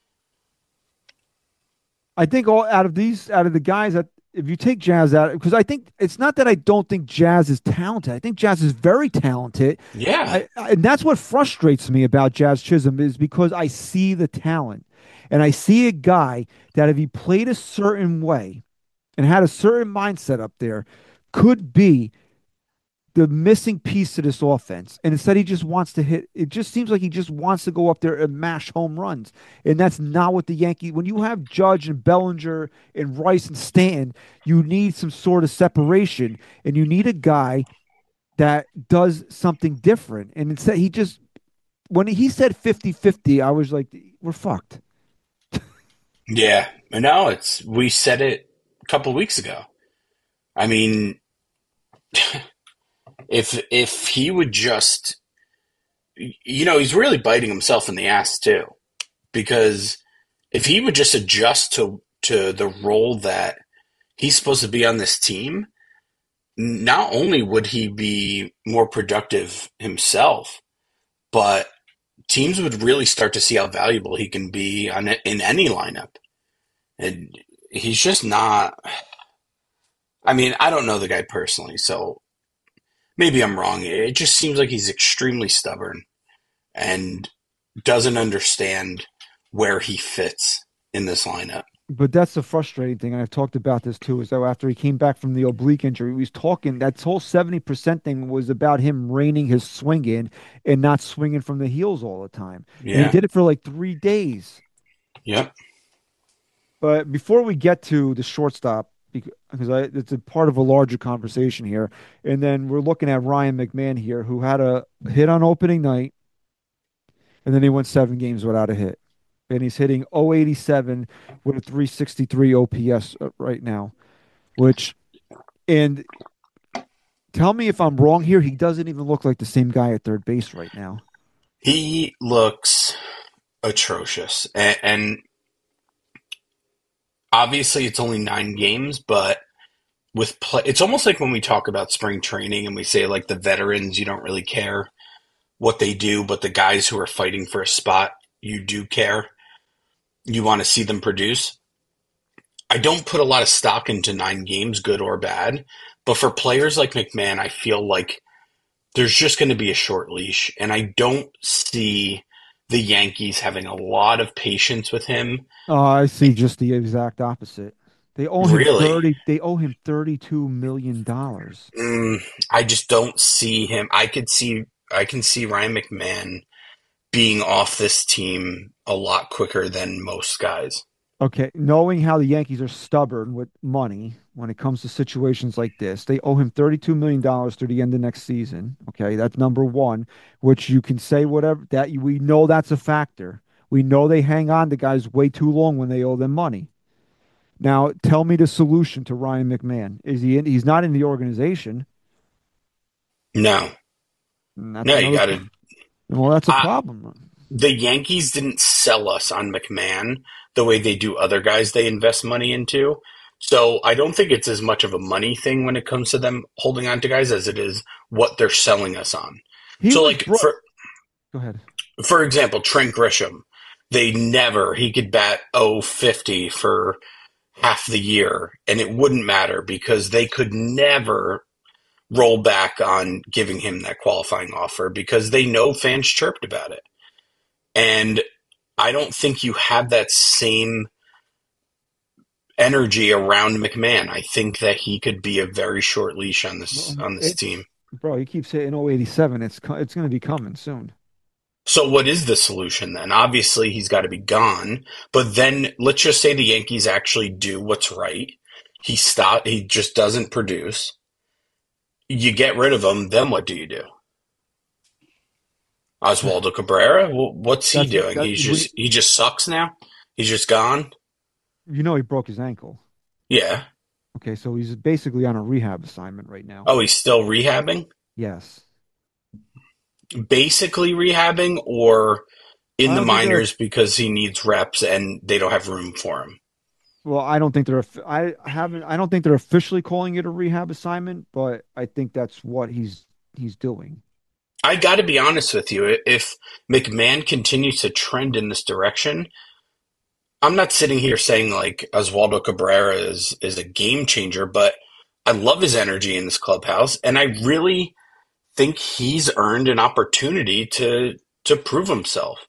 I think out of the guys that if you take Jazz out, because I think it's not that I don't think Jazz is talented. I think Jazz is very talented. Yeah. And that's what frustrates me about Jazz Chisholm is because I see the talent and I see a guy that if he played a certain way and had a certain mindset up there could be the missing piece to this offense. And instead he just wants to hit. It just seems like he just wants to go up there and mash home runs. And that's not what the Yankees, when you have Judge and Bellinger and Rice and Stanton, you need some sort of separation and you need a guy that does something different. And instead he just, when he said 50-50, I was like, we're fucked. Yeah. No, we said it a couple of weeks ago. I mean, If he would just, he's really biting himself in the ass too, because if he would just adjust to the role that he's supposed to be on this team, not only would he be more productive himself, but teams would really start to see how valuable he can be in any lineup. And he's just not. I mean, I don't know the guy personally, so. Maybe I'm wrong. It just seems like he's extremely stubborn and doesn't understand where he fits in this lineup. But that's the frustrating thing, and I've talked about this too, is that after he came back from the oblique injury, he was talking, that whole 70% thing was about him reining his swing in and not swinging from the heels all the time. Yeah. And he did it for like 3 days. Yep. But before we get to the shortstop, because it's a part of a larger conversation here. And then we're looking at Ryan McMahon here, who had a hit on opening night, and then he went 7 games without a hit. And he's hitting 087 with a 363 OPS right now, and tell me if I'm wrong here, he doesn't even look like the same guy at third base right now. He looks atrocious. And obviously, it's only 9 games, but with it's almost like when we talk about spring training and we say, like, the veterans, you don't really care what they do, but the guys who are fighting for a spot, you do care. You want to see them produce. I don't put a lot of stock into 9 games, good or bad, but for players like McMahon, I feel like there's just going to be a short leash, and I don't see the Yankees having a lot of patience with him. I see just the exact opposite. They owe him really? They owe him $32 million. I just don't see him. I can see Ryan McMahon being off this team a lot quicker than most guys. Okay, knowing how the Yankees are stubborn with money when it comes to situations like this, they owe him $32 million through the end of next season. Okay, that's number one, which you can say whatever that we know that's a factor. We know they hang on to guys way too long when they owe them money. Now, tell me the solution to Ryan McMahon. Is he in? He's not in the organization. No. No, you got to. Well, that's a problem. The Yankees didn't sell us on McMahon the way they do other guys they invest money into. So I don't think it's as much of a money thing when it comes to them holding on to guys as it is what they're selling us on. Go ahead. For example, Trent Grisham, he could bat 050 for half the year and it wouldn't matter because they could never roll back on giving him that qualifying offer because they know fans chirped about it. And I don't think you have that same energy around McMahon. I think that he could be a very short leash on this team. Bro, he keeps hitting 087. It's going to be coming soon. So what is the solution then? Obviously, he's got to be gone. But then let's just say the Yankees actually do what's right. He just doesn't produce. You get rid of him, then what do you do? Oswaldo Cabrera? What's he doing? He just sucks now? He's just gone? You know he broke his ankle. Yeah. Okay, so he's basically on a rehab assignment right now. Oh, he's still rehabbing? Yes. Basically rehabbing or in the minors because he needs reps and they don't have room for him? Well, I don't think they're officially calling it a rehab assignment, but I think that's what he's doing. I got to be honest with you. If McMahon continues to trend in this direction, I'm not sitting here saying like Oswaldo Cabrera is a game changer, but I love his energy in this clubhouse, and I really think he's earned an opportunity to prove himself.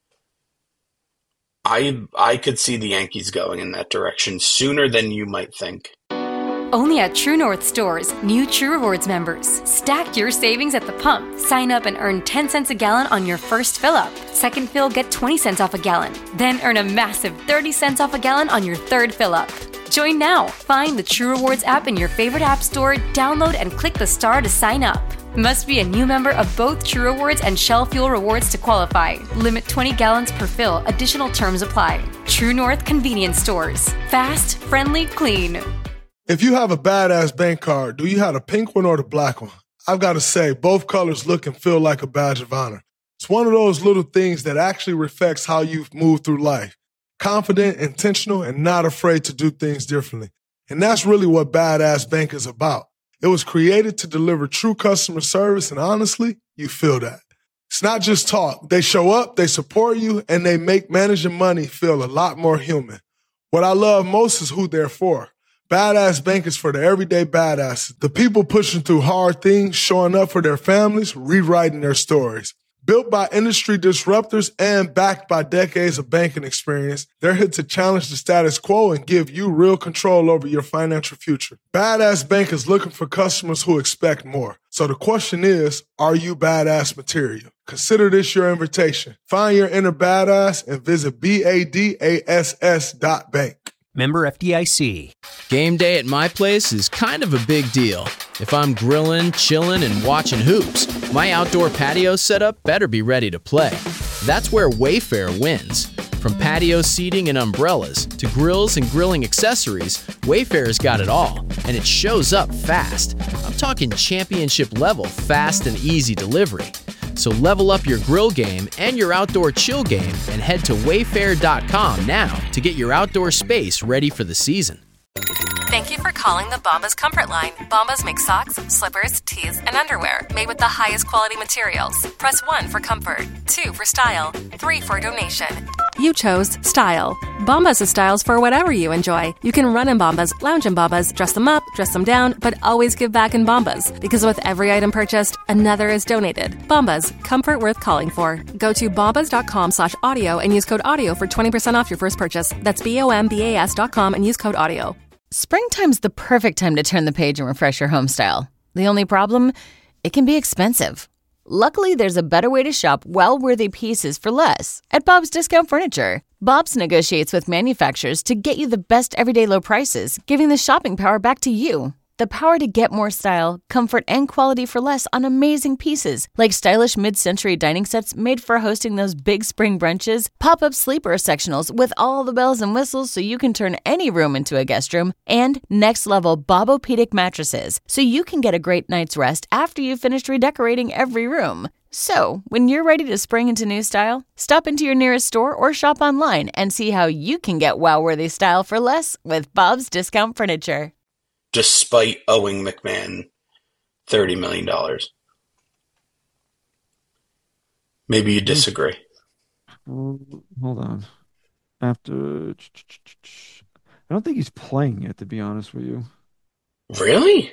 I could see the Yankees going in that direction sooner than you might think. Only at True North stores, new True Rewards members. Stack your savings at the pump. Sign up and earn 10 cents a gallon on your first fill-up. Second fill, get 20 cents off a gallon. Then earn a massive 30 cents off a gallon on your third fill-up. Join now. Find the True Rewards app in your favorite app store, download and click the star to sign up. Must be a new member of both True Rewards and Shell Fuel Rewards to qualify. Limit 20 gallons per fill. Additional terms apply. True North Convenience Stores. Fast, friendly, clean. If you have a badass bank card, do you have the pink one or the black one? I've got to say, both colors look and feel like a badge of honor. It's one of those little things that actually reflects how you've moved through life. Confident, intentional, and not afraid to do things differently. And that's really what Badass Bank is about. It was created to deliver true customer service, and honestly, you feel that. It's not just talk. They show up, they support you, and they make managing money feel a lot more human. What I love most is who they're for. Badass Bank is for the everyday badasses, the people pushing through hard things, showing up for their families, rewriting their stories. Built by industry disruptors and backed by decades of banking experience, they're here to challenge the status quo and give you real control over your financial future. Badass Bank is looking for customers who expect more. So the question is, are you badass material? Consider this your invitation. Find your inner badass and visit BADASS.bank. Member FDIC. Game day at my place is kind of a big deal. If I'm grilling, chilling, and watching hoops, my outdoor patio setup better be ready to play. That's where Wayfair wins. From patio seating and umbrellas to grills and grilling accessories, Wayfair's got it all, and it shows up fast. I'm talking championship level fast and easy delivery. So level up your grill game and your outdoor chill game and head to wayfair.com now to get your outdoor space ready for the season. Thank you for calling the Bombas Comfort Line. Bombas make socks, slippers, tees, and underwear made with the highest quality materials. Press 1 for comfort, 2 for style, 3 for donation. You chose style. Bombas has styles for whatever you enjoy. You can run in Bombas, lounge in Bombas, dress them up, dress them down, but always give back in Bombas. Because with every item purchased, another is donated. Bombas, comfort worth calling for. Go to bombas.com/audio and use code AUDIO for 20% off your first purchase. That's BOMBAS.com and use code AUDIO. Springtime's the perfect time to turn the page and refresh your home style. The only problem? It can be expensive. Luckily, there's a better way to shop well-worthy pieces for less at Bob's Discount Furniture. Bob's negotiates with manufacturers to get you the best everyday low prices, giving the shopping power back to you. The power to get more style, comfort, and quality for less on amazing pieces, like stylish mid-century dining sets made for hosting those big spring brunches, pop-up sleeper sectionals with all the bells and whistles so you can turn any room into a guest room, and next-level Bobopedic mattresses so you can get a great night's rest after you've finished redecorating every room. So, when you're ready to spring into new style, stop into your nearest store or shop online and see how you can get wow-worthy style for less with Bob's Discount Furniture. Despite owing McMahon $30 million. Maybe you disagree. Hold on. I don't think he's playing yet, to be honest with you. Really?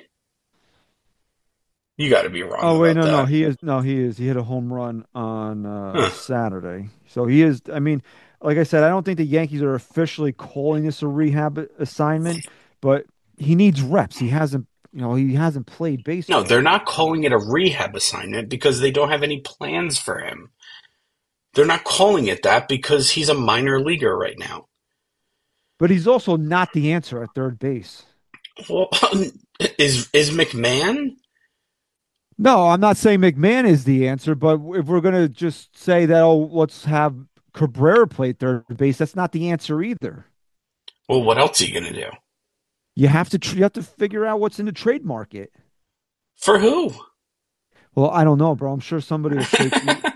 You got to be wrong. Oh wait, about no, that. he is. No, he is. He hit a home run on Saturday, so he is. I mean, like I said, I don't think the Yankees are officially calling this a rehab assignment, but he needs reps. He hasn't played baseball. No, they're not calling it a rehab assignment because they don't have any plans for him. They're not calling it that because he's a minor leaguer right now. But he's also not the answer at third base. Well, is McMahon? No, I'm not saying McMahon is the answer, but if we're going to just say that, let's have Cabrera play third base, that's not the answer either. Well, what else are you going to do? You have to figure out what's in the trade market. For who? Well, I don't know, bro. I'm sure somebody will shake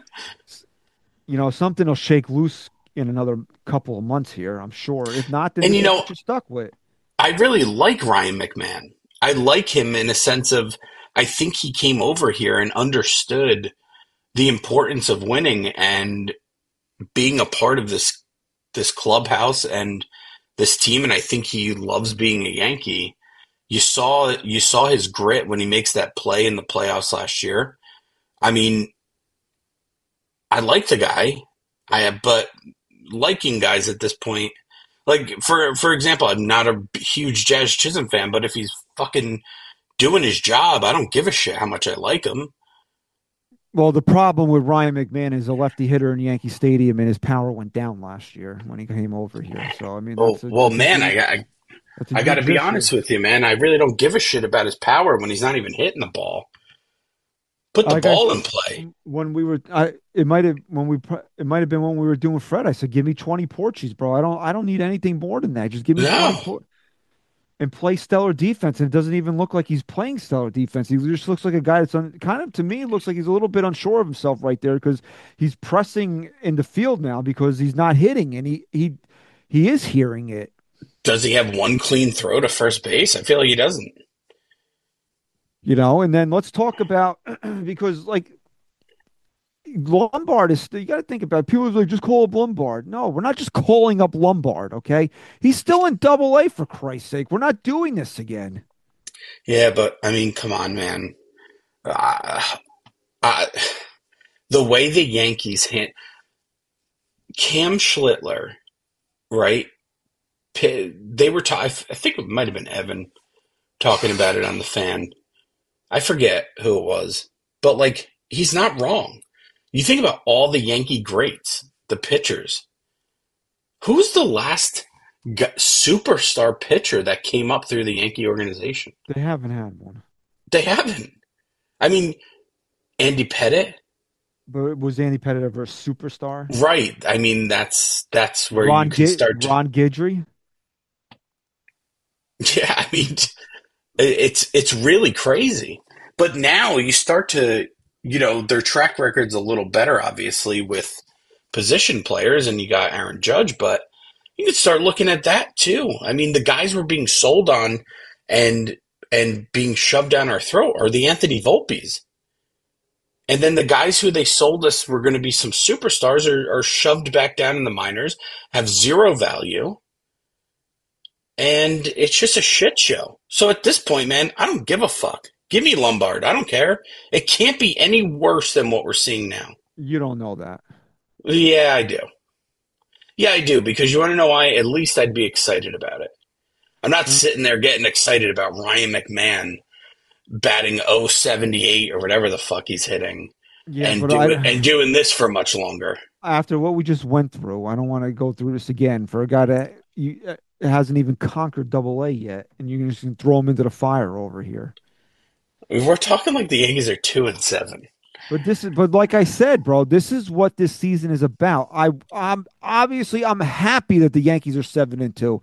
something will shake loose in another couple of months here, I'm sure. If not, then that's what you're stuck with. I really like Ryan McMahon. I like him in a sense of I think he came over here and understood the importance of winning and being a part of this clubhouse and this team, and I think he loves being a Yankee. You saw his grit when he makes that play in the playoffs last year. I mean, I like the guy. But liking guys at this point, like for example, I'm not a huge Jazz Chisholm fan, but if he's fucking doing his job, I don't give a shit how much I like him. Well, the problem with Ryan McMahon is a lefty hitter in Yankee Stadium, and his power went down last year when he came over here. So I mean, I got to be honest with you, man. I really don't give a shit about his power when he's not even hitting the ball. Put the ball in play. When we were, it might have been when we were doing Fred. I said, "Give me 20 Porchies, bro. I don't need anything more than that. Just give me 20 and play stellar defense." And it doesn't even look like he's playing stellar defense. He just looks like a guy that's kind of, to me, it looks like he's a little bit unsure of himself right there because he's pressing in the field now because he's not hitting, and he is hearing it. Does he have one clean throw to first base? I feel like he doesn't. And then let's talk about because like Lombard is. You got to think about it. People are like, just call up Lombard. No, we're not just calling up Lombard. Okay, he's still in Double-A for Christ's sake. We're not doing this again. Yeah, but I mean, come on, man. The way the Yankees Cam Schlittler, right? They were I think it might have been Evan talking about it on the Fan. I forget who it was, but like he's not wrong. You think about all the Yankee greats, the pitchers. Who's the last superstar pitcher that came up through the Yankee organization? They haven't had one. They haven't. I mean, Andy Pettitte. But was Andy Pettitte ever a superstar? Right. I mean, that's where you can start. Ron Guidry. Yeah, I mean, it's really crazy. But now you start to, their track record's a little better, obviously, with position players, and you got Aaron Judge, but you could start looking at that too. I mean, the guys we're being sold on and being shoved down our throat are the Anthony Volpes. And then the guys who they sold us were going to be some superstars are shoved back down in the minors, have zero value. And it's just a shit show. So at this point, man, I don't give a fuck. Give me Lombard. I don't care. It can't be any worse than what we're seeing now. You don't know that. Yeah, I do. Yeah, I do. Because you want to know why? At least I'd be excited about it. I'm not sitting there getting excited about Ryan McMahon batting .078 or whatever the fuck he's hitting and doing this for much longer. after what we just went through, I don't want to go through this again for a guy that hasn't even conquered Double A yet, and you're just gonna throw him into the fire over here. We're talking like the Yankees are 2-7. But like I said, bro, this is what this season is about. I'm obviously I'm happy that the Yankees are 7-2.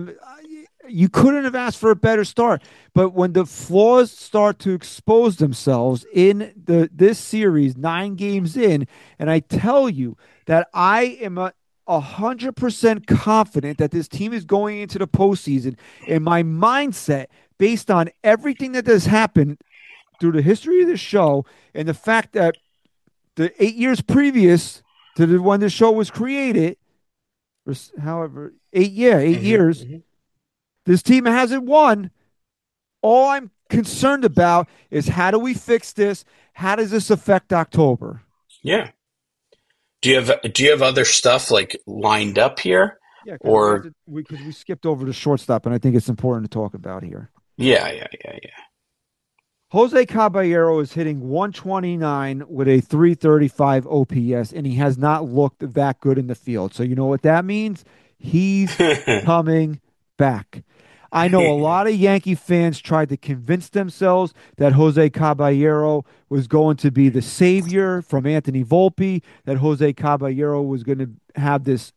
You couldn't have asked for a better start. But when the flaws start to expose themselves in this series, 9 games in, and I tell you that I am 100% confident that this team is going into the postseason, and my mindset, based on everything that has happened through the history of the show and the fact that the 8 years previous to when the show was created, however, 8 years, this team hasn't won. All I'm concerned about is how do we fix this? How does this affect October? Yeah. Do you have other stuff like lined up here? Yeah, or because we skipped over the shortstop, and I think it's important to talk about here. Yeah. Jose Caballero is hitting 129 with a 335 OPS, and he has not looked that good in the field. So you know what that means? He's coming back. I know a lot of Yankee fans tried to convince themselves that Jose Caballero was going to be the savior from Anthony Volpe, that Jose Caballero was going to have this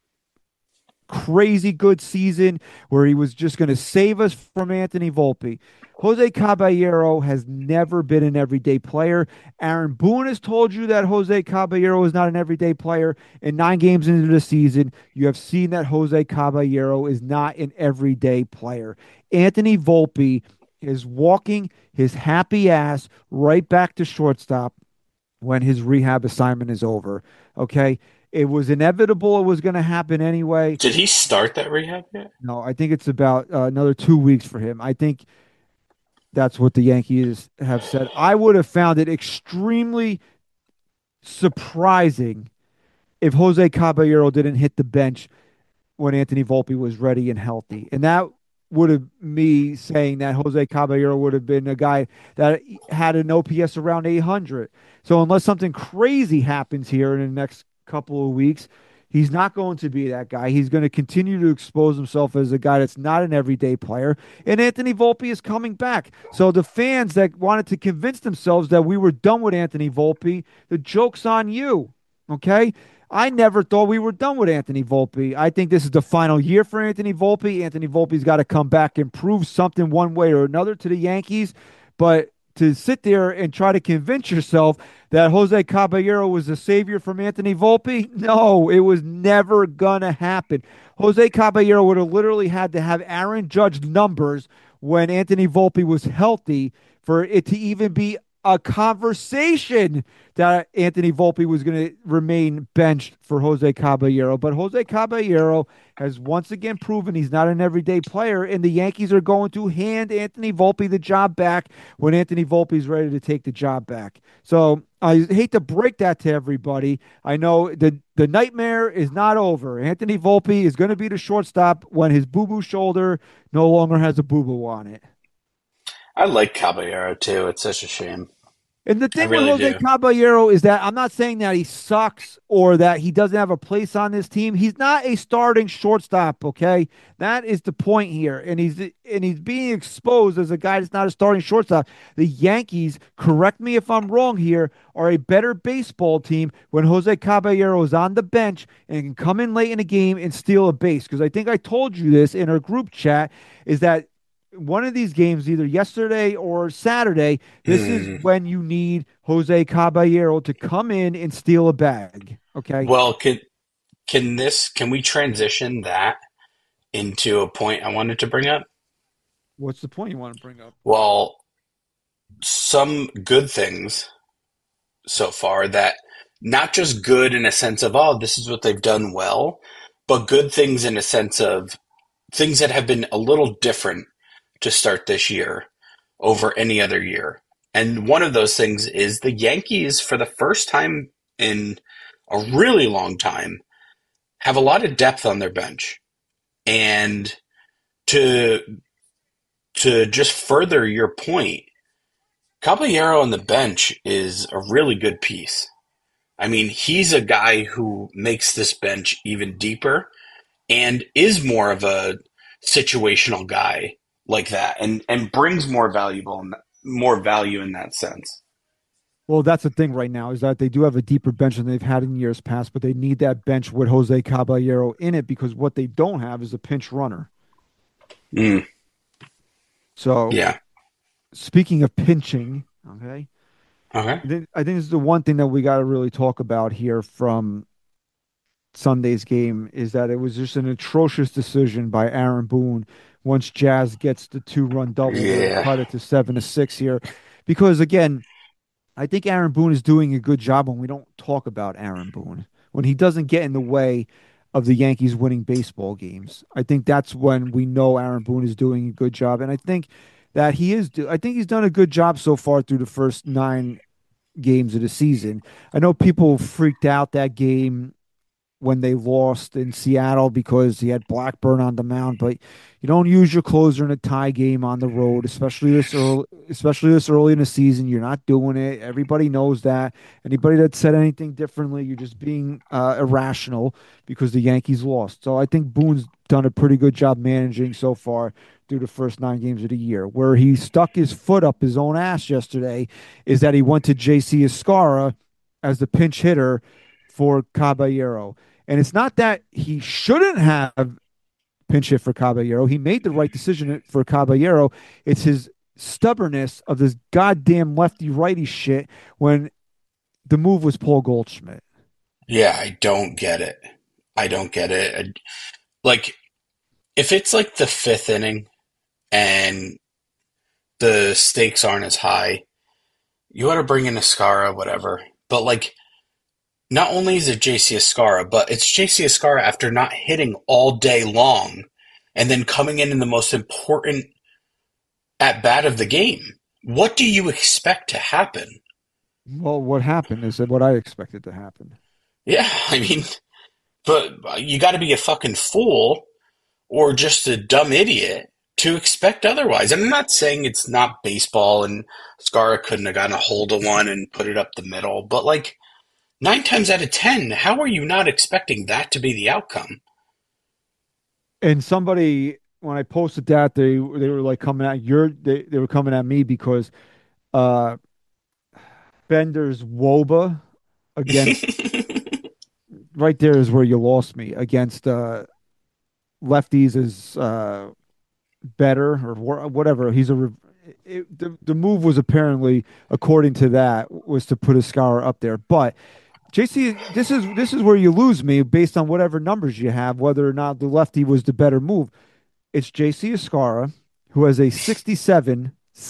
crazy good season where he was just going to save us from Anthony Volpe. Jose Caballero has never been an everyday player. Aaron Boone has told you that Jose Caballero is not an everyday player. In 9 games into the season, you have seen that Jose Caballero is not an everyday player. Anthony Volpe is walking his happy ass right back to shortstop when his rehab assignment is over. Okay? It was inevitable it was going to happen anyway. Did he start that rehab yet? No, I think it's about another 2 weeks for him. I think that's what the Yankees have said. I would have found it extremely surprising if Jose Caballero didn't hit the bench when Anthony Volpe was ready and healthy. And that would have me saying that Jose Caballero would have been a guy that had an OPS around 800. So unless something crazy happens here in the next couple of weeks, he's not going to be that guy. He's going to continue to expose himself as a guy that's not an everyday player. And Anthony Volpe is coming back. So the fans that wanted to convince themselves that we were done with Anthony Volpe, the joke's on you. Okay? I never thought we were done with Anthony Volpe. I think this is the final year for Anthony Volpe. Anthony Volpe's got to come back and prove something one way or another to the Yankees. But to sit there and try to convince yourself that Jose Caballero was the savior from Anthony Volpe, no, it was never going to happen. Jose Caballero would have literally had to have Aaron Judge numbers when Anthony Volpe was healthy for it to even be a conversation that Anthony Volpe was going to remain benched for Jose Caballero. But Jose Caballero has once again proven he's not an everyday player, and the Yankees are going to hand Anthony Volpe the job back when Anthony Volpe is ready to take the job back. So I hate to break that to everybody. I know the nightmare is not over. Anthony Volpe is going to be the shortstop when his boo-boo shoulder no longer has a boo-boo on it. I like Caballero too. It's such a shame. And the thing with Jose Caballero is that I'm not saying that he sucks or that he doesn't have a place on this team. He's not a starting shortstop, okay? That is the point here. And he's being exposed as a guy that's not a starting shortstop. The Yankees, correct me if I'm wrong here, are a better baseball team when Jose Caballero is on the bench and can come in late in the game and steal a base. Because I think I told you this in our group chat, is that one of these games, either yesterday or Saturday, this is when you need Jose Caballero to come in and steal a bag. Okay. Well, can we transition that into a point I wanted to bring up? What's the point you want to bring up? Well, some good things so far that not just good in a sense of, oh, this is what they've done well, but good things in a sense of things that have been a little different to start this year over any other year. And one of those things is the Yankees, for the first time in a really long time, have a lot of depth on their bench. And to just further your point, Caballero on the bench is a really good piece. I mean, he's a guy who makes this bench even deeper and is more of a situational guy like that, and brings more value in that sense. Well, that's the thing right now is that they do have a deeper bench than they've had in years past, but they need that bench with Jose Caballero in it because what they don't have is a pinch runner. So, yeah. Speaking of pinching, okay, I think this is the one thing that we got to really talk about here from Sunday's game is that it was just an atrocious decision by Aaron Boone once Jazz gets the 2-run double and cut it to 7-6 here, because again, I think Aaron Boone is doing a good job when we don't talk about Aaron Boone, when he doesn't get in the way of the Yankees winning baseball games. I think that's when we know Aaron Boone is doing a good job. And I think that I think he's done a good job so far through the first 9 games of the season. I know people freaked out that game when they lost in Seattle because he had Blackburn on the mound, but you don't use your closer in a tie game on the road, especially this early in the season. You're not doing it. Everybody knows that. Anybody that said anything differently, you're just being irrational because the Yankees lost. So I think Boone's done a pretty good job managing so far through the first 9 games of the year. Where he stuck his foot up his own ass yesterday is that he went to JC Escara as the pinch hitter for Caballero. And it's not that he shouldn't have pinch hit for Caballero. He made the right decision for Caballero. It's his stubbornness of this goddamn lefty-righty shit when the move was Paul Goldschmidt. Yeah, I don't get it. Like, if it's like the 5th inning and the stakes aren't as high, you ought to bring in Escara, whatever. But like, not only is it JC Escara, but it's JC Escara after not hitting all day long and then coming in the most important at-bat of the game. What do you expect to happen? Well, what happened is what I expected to happen. Yeah, I mean, but you got to be a fucking fool or just a dumb idiot to expect otherwise. I'm not saying it's not baseball and Escara couldn't have gotten a hold of one and put it up the middle, but like, 9 times out of 10, how are you not expecting that to be the outcome? And somebody, when I posted that, they were like coming at they were coming at me because Bender's WOBA against right there is where you lost me against lefties is better or whatever. The move was apparently, according to that, was to put Escara up there, but. JC, this is where you lose me based on whatever numbers you have, whether or not the lefty was the better move. It's JC Escara, who has a 67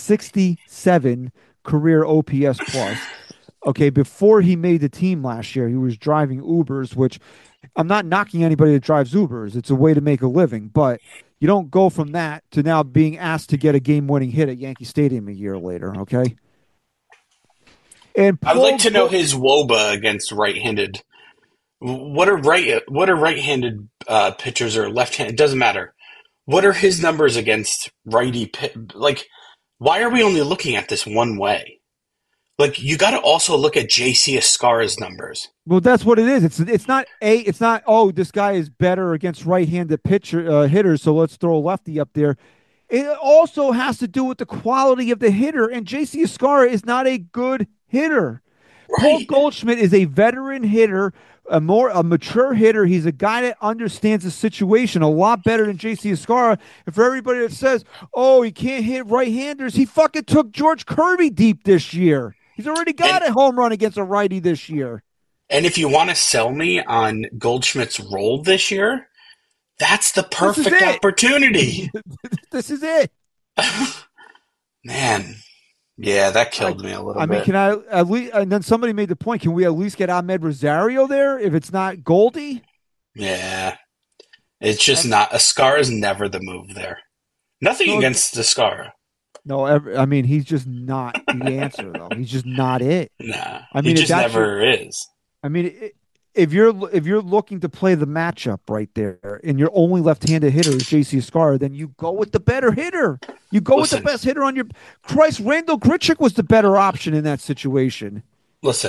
career OPS plus. Okay, before he made the team last year, he was driving Ubers, which I'm not knocking anybody that drives Ubers. It's a way to make a living, but you don't go from that to now being asked to get a game-winning hit at Yankee Stadium a year later, okay? And I'd like to know his WOBA against right-handed. What are right-handed pitchers or left-handed? It doesn't matter. What are his numbers against righty? Like, why are we only looking at this one way? Like, you got to also look at JC Escara's numbers. Well, that's what it is. It's not this guy is better against right-handed hitters, so let's throw a lefty up there. It also has to do with the quality of the hitter, and JC Escara is not a good hitter. Right. Paul Goldschmidt is a veteran hitter, a mature hitter. He's a guy that understands the situation a lot better than JC Escara. And for everybody that says, "Oh, he can't hit right-handers," he fucking took George Kirby deep this year. He's already got a home run against a righty this year. And if you want to sell me on Goldschmidt's role this year, that's the perfect opportunity. This is it. Man. Yeah, that killed me a little bit. I mean, can I at least, and then somebody made the point, can we at least get Ahmed Rosario there if it's not Goldie? Yeah. It's just not, Escara's never the move there. Nothing against Escara. No, I mean, he's just not the answer, though. He's just not it. Nah, I mean, he just never is. I mean, if you're looking to play the matchup right there, and your only left-handed hitter is JC Escara, then you go with the better hitter. You go with the best hitter on your. Christ, Randall Grichuk was the better option in that situation. Listen,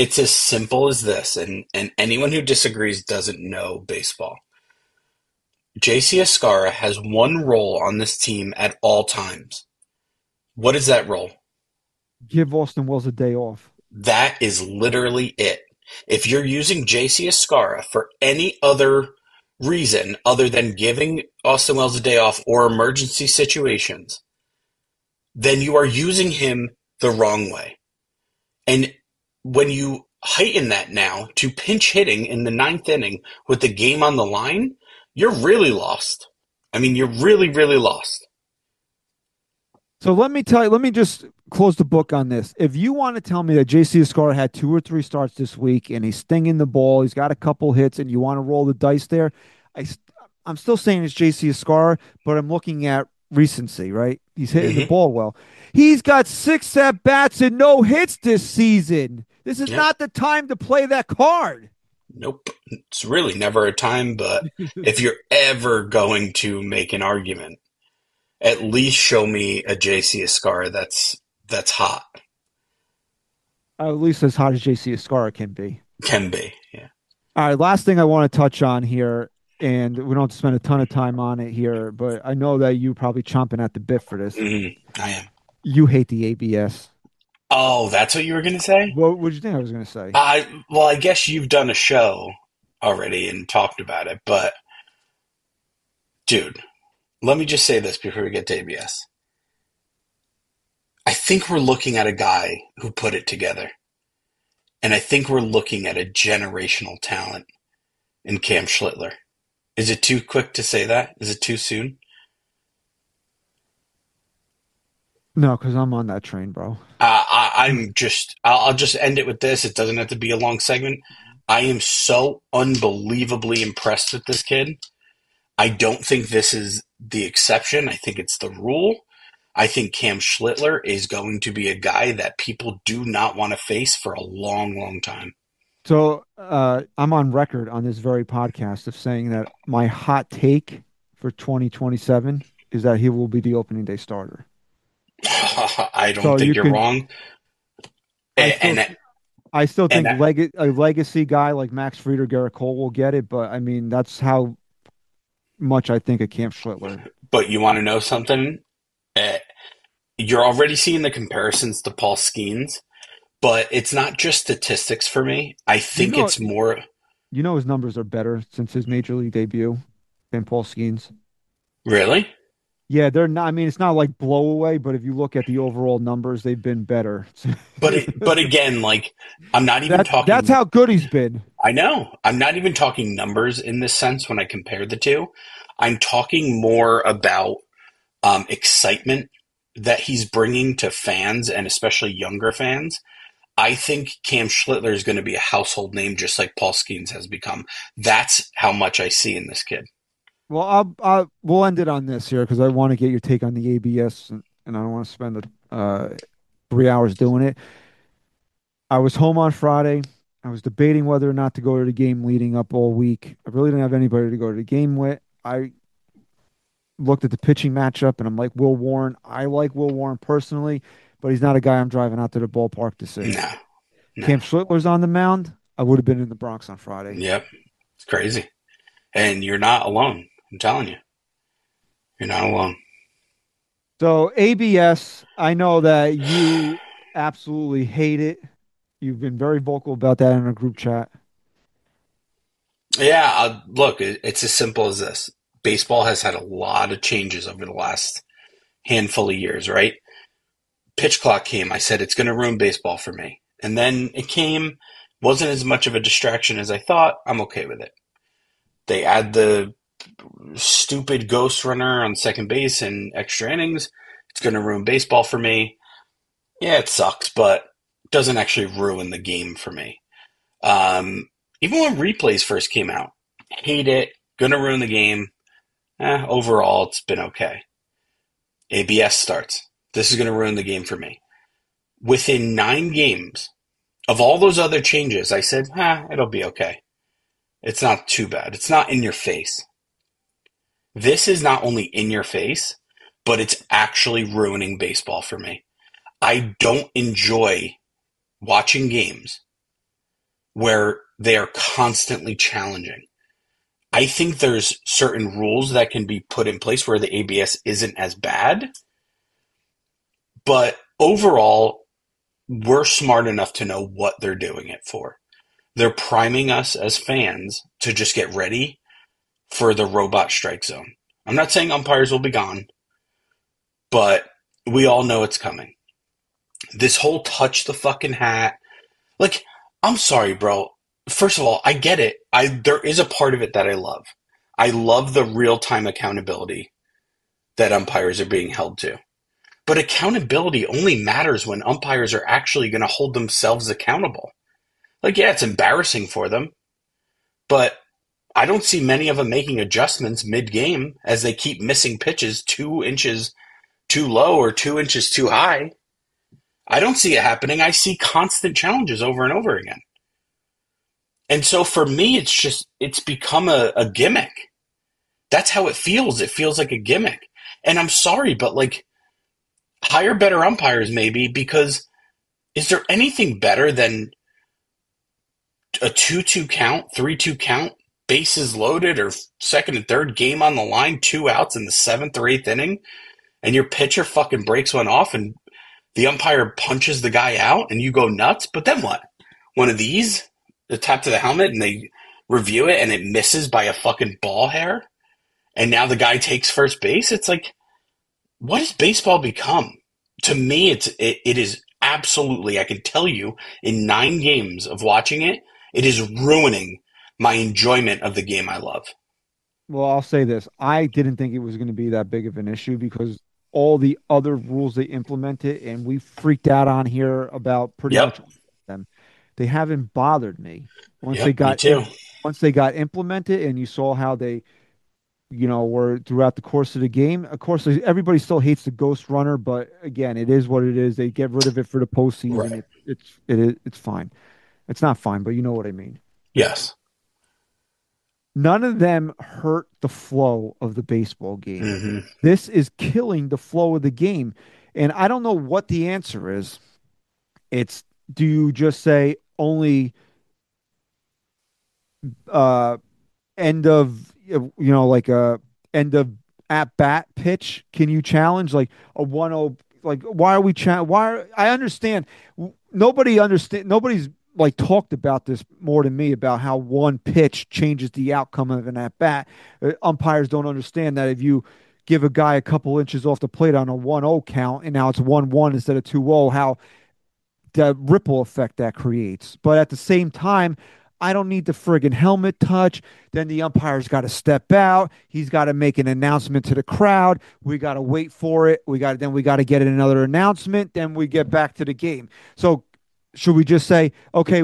It's as simple as this, and anyone who disagrees doesn't know baseball. JC Escarra has one role on this team at all times. What is that role? Give Austin Wells a day off. That is literally it. If you're using JC Escarra for any other reason other than giving Austin Wells a day off or emergency situations, then you are using him the wrong way. And when you heighten that now to pinch hitting in the 9th inning with the game on the line, you're really lost. I mean, you're really, really lost. So let me just close the book on this. If you want to tell me that JC Escarra had 2 or 3 starts this week and he's stinging the ball, he's got a couple hits, and you want to roll the dice there, I'm still saying it's JC Escarra, but I'm looking at recency, right? He's hitting the ball well. He's got 6 at-bats and no hits this season. This is not the time to play that card. Nope. It's really never a time, but if you're ever going to make an argument, at least show me a JC Escarra that's hot. At least as hot as JC Escarra can be. Can be, yeah. All right, last thing I want to touch on here, and we don't have to spend a ton of time on it here, but I know that you're probably chomping at the bit for this. I am. You hate the ABS. Oh, that's what you were going to say? What did you think I was going to say? Well, I guess you've done a show already and talked about it, but dude, let me just say this before we get to ABS. I think we're looking at a guy who put it together. And I think we're looking at a generational talent in Cam Schlittler. Is it too quick to say that? Is it too soon? No, because I'm on that train, bro. I'll just end it with this. It doesn't have to be a long segment. I am so unbelievably impressed with this kid. I don't think this is the exception. I think it's the rule. I think Cam Schlittler is going to be a guy that people do not want to face for a long, long time. So I'm on record on this very podcast of saying that my hot take for 2027 is that he will be the opening day starter. I don't think you're wrong. I still think a legacy guy like Max Fried or Garrett Cole will get it, but I mean, that's how much I think of Cam Schlittler. But you want to know something? You're already seeing the comparisons to Paul Skeens, but it's not just statistics for me. I think it's more. You know, his numbers are better since his major league debut than Paul Skeens. Really? Yeah, they're not. I mean, it's not like blow away, but if you look at the overall numbers, they've been better. But again, like, I'm not even talking. That's how good he's been. I know. I'm not even talking numbers in this sense when I compare the two. I'm talking more about excitement that he's bringing to fans, and especially younger fans. I think Cam Schlittler is going to be a household name, just like Paul Skeens has become. That's how much I see in this kid. Well, we'll end it on this here because I want to get your take on the ABS, and I don't want to spend 3 hours doing it. I was home on Friday. I was debating whether or not to go to the game leading up all week. I really didn't have anybody to go to the game with. I looked at the pitching matchup, and I'm like, Will Warren. I like Will Warren personally, but he's not a guy I'm driving out to the ballpark to see. No. Cam Schlittler's on the mound. I would have been in the Bronx on Friday. Yep. It's crazy. And you're not alone. I'm telling you. You're not alone. So ABS, I know that you absolutely hate it. You've been very vocal about that in our group chat. Yeah, look, it's as simple as this. Baseball has had a lot of changes over the last handful of years, right? Pitch clock came. I said, it's going to ruin baseball for me. And then it came, wasn't as much of a distraction as I thought. I'm okay with it. They add the stupid ghost runner on second base and extra innings. It's going to ruin baseball for me. Yeah, it sucks, but it doesn't actually ruin the game for me. Even when replays first came out, hate it, going to ruin the game. Overall, it's been okay. ABS starts. This is going to ruin the game for me. Within 9 games of all those other changes, I said, it'll be okay. It's not too bad. It's not in your face. This is not only in your face, but it's actually ruining baseball for me. I don't enjoy watching games where they are constantly challenging. I think there's certain rules that can be put in place where the ABS isn't as bad. But overall, we're smart enough to know what they're doing it for. They're priming us as fans to just get ready for the robot strike zone. I'm not saying umpires will be gone, but we all know it's coming. This whole touch the fucking hat. Like, I'm sorry, bro. First of all, I get it. There is a part of it that I love. I love the real-time accountability that umpires are being held to. But accountability only matters when umpires are actually going to hold themselves accountable. Like, yeah, it's embarrassing for them, but I don't see many of them making adjustments mid-game as they keep missing pitches 2 inches too low or 2 inches too high. I don't see it happening. I see constant challenges over and over again. And so for me, it's become a gimmick. That's how it feels. It feels like a gimmick. And I'm sorry, but like, hire better umpires maybe, because is there anything better than a 2-2 count, 3-2 count, bases loaded, or second and third, game on the line, 2 outs in the 7th or 8th inning, and your pitcher fucking breaks one off and the umpire punches the guy out and you go nuts? But then what? One of these, the tap to the helmet, and they review it and it misses by a fucking ball hair, and now the guy takes first base? It's like, what has baseball become? To me, it is absolutely, I can tell you, in 9 games of watching it, it is ruining my enjoyment of the game I love. Well, I'll say this. I didn't think it was going to be that big of an issue because all the other rules they implemented, and we freaked out on here about pretty much all of them, they haven't bothered me. Once they got implemented, and you saw how they, were throughout the course of the game. Of course, everybody still hates the ghost runner, but again, it is what it is. They get rid of it for the postseason. Right. It's fine. It's not fine, but you know what I mean. Yes. None of them hurt the flow of the baseball game. Mm-hmm. This is killing the flow of the game. And I don't know what the answer is. Do you just say only end of, like a end of at bat pitch? Can you challenge like a 1-0? Like, why are we I understand. Nobody's like talked about this more than me about how one pitch changes the outcome of an at bat. Umpires don't understand that if you give a guy a couple inches off the plate on a 1-0 count and now it's 1-1 instead of 2-0, how the ripple effect that creates. But at the same time, I don't need the friggin' helmet touch. Then the umpire's got to step out. He's got to make an announcement to the crowd. We got to wait for it. We got to get another announcement. Then we get back to the game. So should we just say, okay,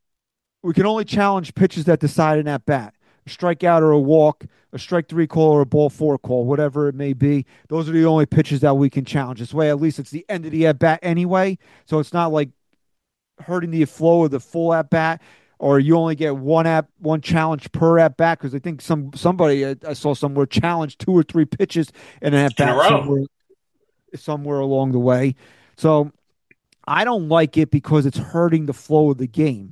we can only challenge pitches that decide an at bat, a strikeout or a walk, a strike 3 call or a ball 4 call, whatever it may be. Those are the only pitches that we can challenge. This way, at least it's the end of the at bat anyway. So it's not like hurting the flow of the full at bat, or you only get one challenge per at bat. Because I think somebody I saw somewhere challenged 2 or 3 pitches in an at bat somewhere along the way. So I don't like it because it's hurting the flow of the game.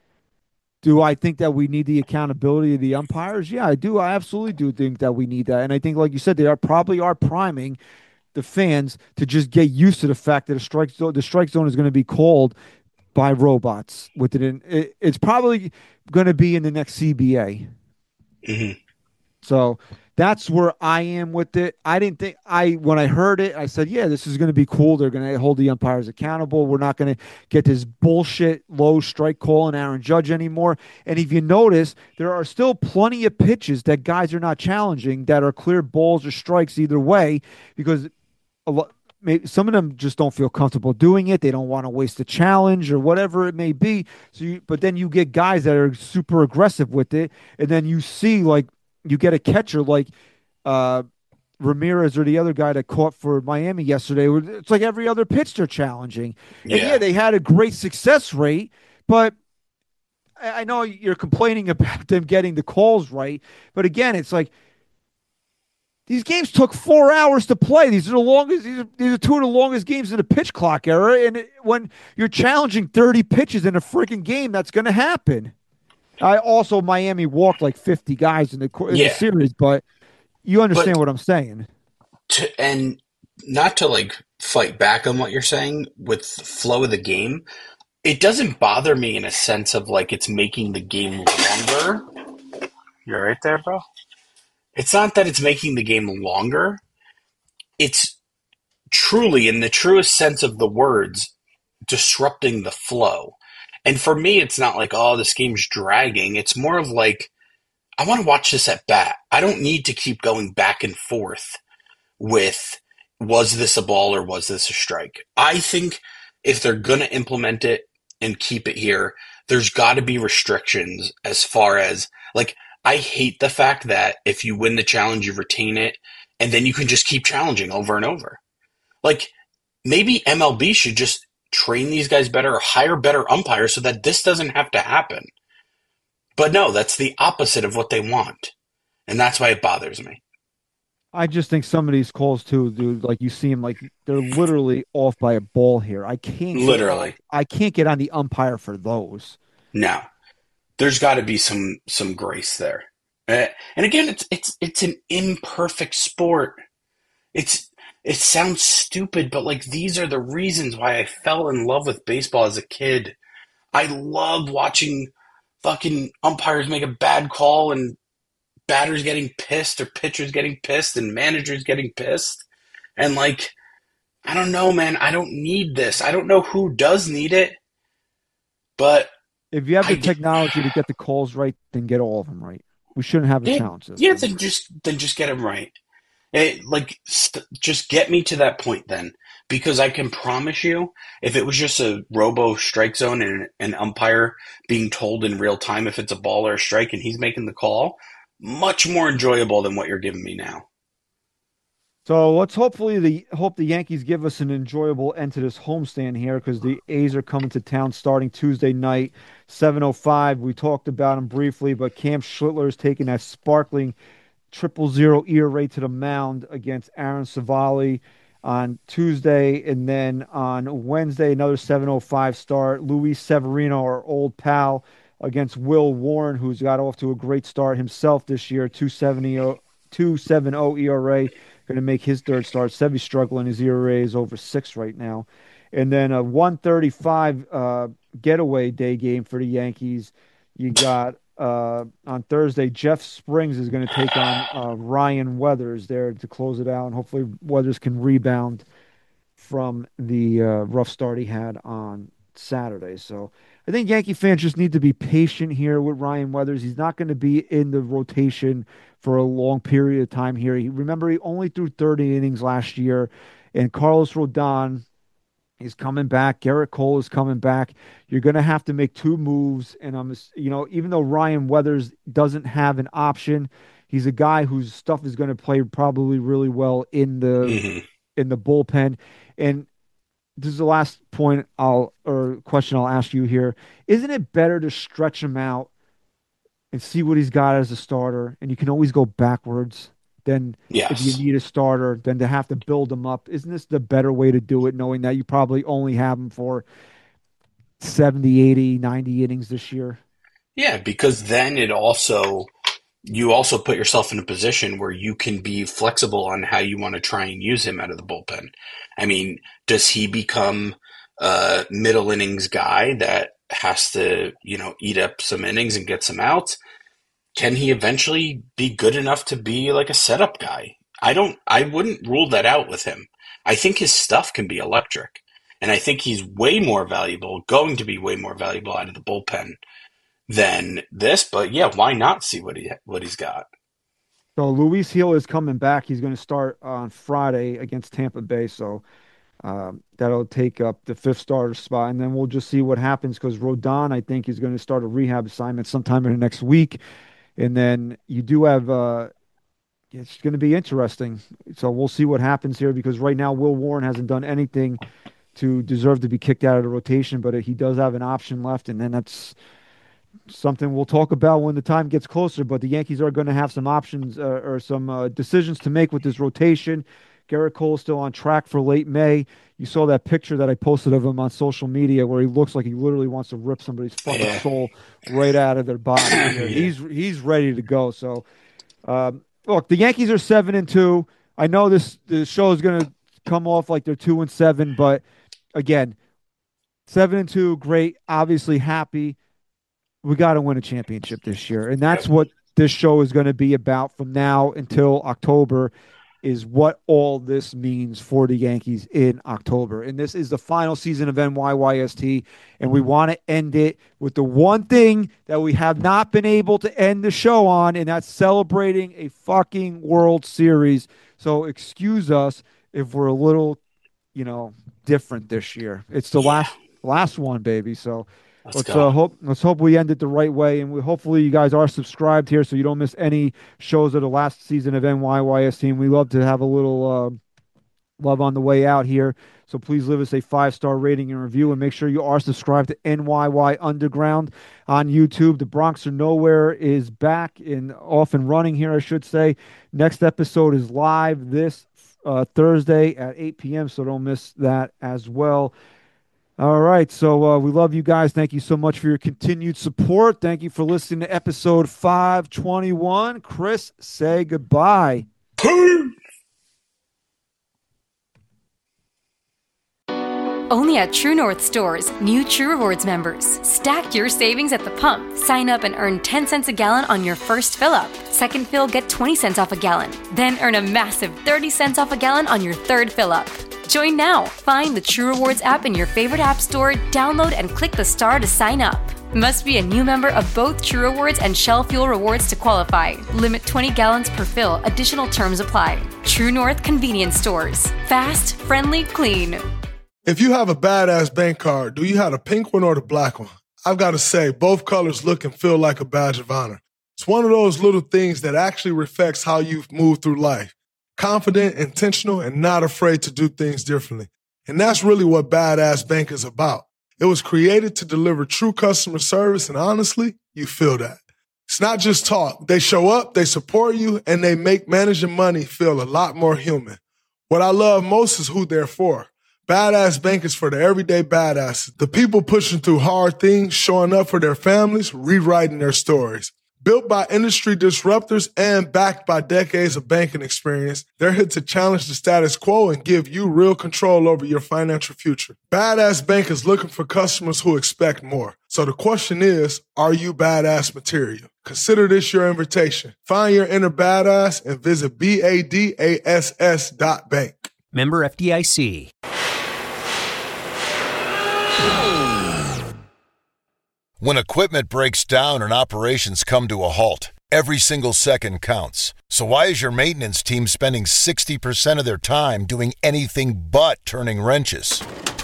Do I think that we need the accountability of the umpires? Yeah, I do. I absolutely do think that we need that. And I think, like you said, they probably are priming the fans to just get used to the fact that the strike zone is going to be called by robots. It's probably going to be in the next CBA. Mm-hmm. So that's where I am with it. When I heard it, I said, yeah, this is going to be cool. They're going to hold the umpires accountable. We're not going to get this bullshit low strike call and Aaron Judge anymore. And if you notice, there are still plenty of pitches that guys are not challenging that are clear balls or strikes either way, because some of them just don't feel comfortable doing it. They don't want to waste a challenge or whatever it may be. But then you get guys that are super aggressive with it, and then you see like, you get a catcher like Ramirez or the other guy that caught for Miami yesterday. It's like every other pitch they're challenging. And yeah, they had a great success rate, but I know you're complaining about them getting the calls right. But again, it's like These games took 4 hours to play. These are the longest. These are two of the longest games in the pitch clock era. And when you're challenging 30 pitches in a freaking game, that's going to happen. Miami walked like 50 guys in the series, but you understand what I'm saying. And not to like fight back on what you're saying with the flow of the game, it doesn't bother me in a sense of like it's making the game longer. You're right there, bro. It's not that it's making the game longer. It's truly, in the truest sense of the words, disrupting the flow. And for me, it's not like, oh, this game's dragging. It's more of like, I want to watch this at bat. I don't need to keep going back and forth with, was this a ball or was this a strike? I think if they're going to implement it and keep it here, there's got to be restrictions as far as, like, I hate the fact that if you win the challenge, you retain it, and then you can just keep challenging over and over. Like, maybe MLB should just train these guys better or hire better umpires so that this doesn't have to happen. But no, that's the opposite of what they want. And that's why it bothers me. I just think some of these calls too, dude, like you see them, like they're literally off by a ball here. I can't get on the umpire for those. No. There's got to be some grace there. And again, it's an imperfect sport. It sounds stupid, but like these are the reasons why I fell in love with baseball as a kid. I love watching fucking umpires make a bad call and batters getting pissed or pitchers getting pissed and managers getting pissed. And like, I don't know, man. I don't need this. I don't know who does need it, but if you have the technology to get the calls right, then get all of them right. We shouldn't have a challenge system. Yeah, then just get them right. Just get me to that point then, because I can promise you, if it was just a robo strike zone and an umpire being told in real time if it's a ball or a strike and he's making the call, much more enjoyable than what you're giving me now. So let's hope the Yankees give us an enjoyable end to this homestand here, because the A's are coming to town starting Tuesday night, 7:05. We talked about him briefly, but Cam Schlittler is taking that sparkling 0.000 ERA to the mound against Aaron Savali on Tuesday, and then on Wednesday another 7:05 start. Luis Severino, our old pal, against Will Warren, who's got off to a great start himself this year, 2.70 ERA. Going to make his third start. Sevy's struggling. His ERA is over 6 right now. And then a 1:35 getaway day game for the Yankees. You got on Thursday, Jeff Springs is going to take on Ryan Weathers there to close it out. And hopefully Weathers can rebound from the rough start he had on Saturday. So I think Yankee fans just need to be patient here with Ryan Weathers. He's not going to be in the rotation for a long period of time here. Remember, he only threw 30 innings last year, and Carlos Rodon is coming back. Garrett Cole is coming back. You're going to have to make 2 moves, and even though Ryan Weathers doesn't have an option, he's a guy whose stuff is going to play probably really well in the bullpen. And this is the last point question I'll ask you here. Isn't it better to stretch him out and see what he's got as a starter, and you can always go backwards than if you need a starter, than to have to build him up? Isn't this the better way to do it, knowing that you probably only have him for 70, 80, 90 innings this year? Yeah, because then you also put yourself in a position where you can be flexible on how you want to try and use him out of the bullpen. I mean, does he become a middle innings guy that has to, eat up some innings and get some outs? Can he eventually be good enough to be like a setup guy? I wouldn't rule that out with him. I think his stuff can be electric, and I think he's going to be way more valuable out of the bullpen than this. But yeah, why not see what he's got? So Luis Gil is coming back. He's going to start on Friday against Tampa Bay. So that'll take up the 5th starter spot, and then we'll just see what happens, because Rodon, I think, is going to start a rehab assignment sometime in the next week. And then you do have it's going to be interesting. So we'll see what happens here, because right now Will Warren hasn't done anything to deserve to be kicked out of the rotation, but he does have an option left, and then something we'll talk about when the time gets closer, but the Yankees are going to have some options or some decisions to make with this rotation. Gerrit Cole is still on track for late May. You saw that picture that I posted of him on social media where he looks like he literally wants to rip somebody's fucking soul right out of their body. He's ready to go. So, look, the Yankees are 7-2. I know this show is going to come off like they're 2-7, but again, 7-2, great. Obviously happy. We got to win a championship this year, and that's what this show is going to be about from now until October. Is what all this means for the Yankees in October. And this is the final season of NYYST, and we want to end it with the one thing that we have not been able to end the show on, and that's celebrating a fucking World Series. So excuse us if we're a little, different this year. It's the last one, baby. So let's hope we end it the right way, and hopefully you guys are subscribed here so you don't miss any shows of the last season of NYYS team. We love to have a little love on the way out here, so please leave us a 5-star rating and review, and make sure you are subscribed to NYY Underground on YouTube. The Bronx or Nowhere is back and off and running here, I should say. Next episode is live this Thursday at 8 p.m., so don't miss that as well. All right, so we love you guys. Thank you so much for your continued support. Thank you for listening to episode 521. Chris, say goodbye. Only at True North Stores, new True Rewards members. Stack your savings at the pump. Sign up and earn 10 cents a gallon on your first fill-up. Second fill, get 20 cents off a gallon. Then earn a massive 30 cents off a gallon on your third fill-up. Join now. Find the True Rewards app in your favorite app store, download and click the star to sign up. Must be a new member of both True Rewards and Shell Fuel Rewards to qualify. Limit 20 gallons per fill. Additional terms apply. True North Convenience Stores. Fast, friendly, clean. If you have a badass bank card, do you have the pink one or the black one? I've got to say, both colors look and feel like a badge of honor. It's one of those little things that actually reflects how you've moved through life. Confident, intentional, and not afraid to do things differently. And that's really what Badass Bank is about. It was created to deliver true customer service, and honestly, you feel that. It's not just talk. They show up, they support you, and they make managing money feel a lot more human. What I love most is who they're for. Badass Bank is for the everyday badasses, the people pushing through hard things, showing up for their families, rewriting their stories. Built by industry disruptors and backed by decades of banking experience, they're here to challenge the status quo and give you real control over your financial future. Badass Bank is looking for customers who expect more. So the question is, are you badass material? Consider this your invitation. Find your inner badass and visit BADASS.bank. Member FDIC. When equipment breaks down and operations come to a halt, every single second counts. So why is your maintenance team spending 60% of their time doing anything but turning wrenches?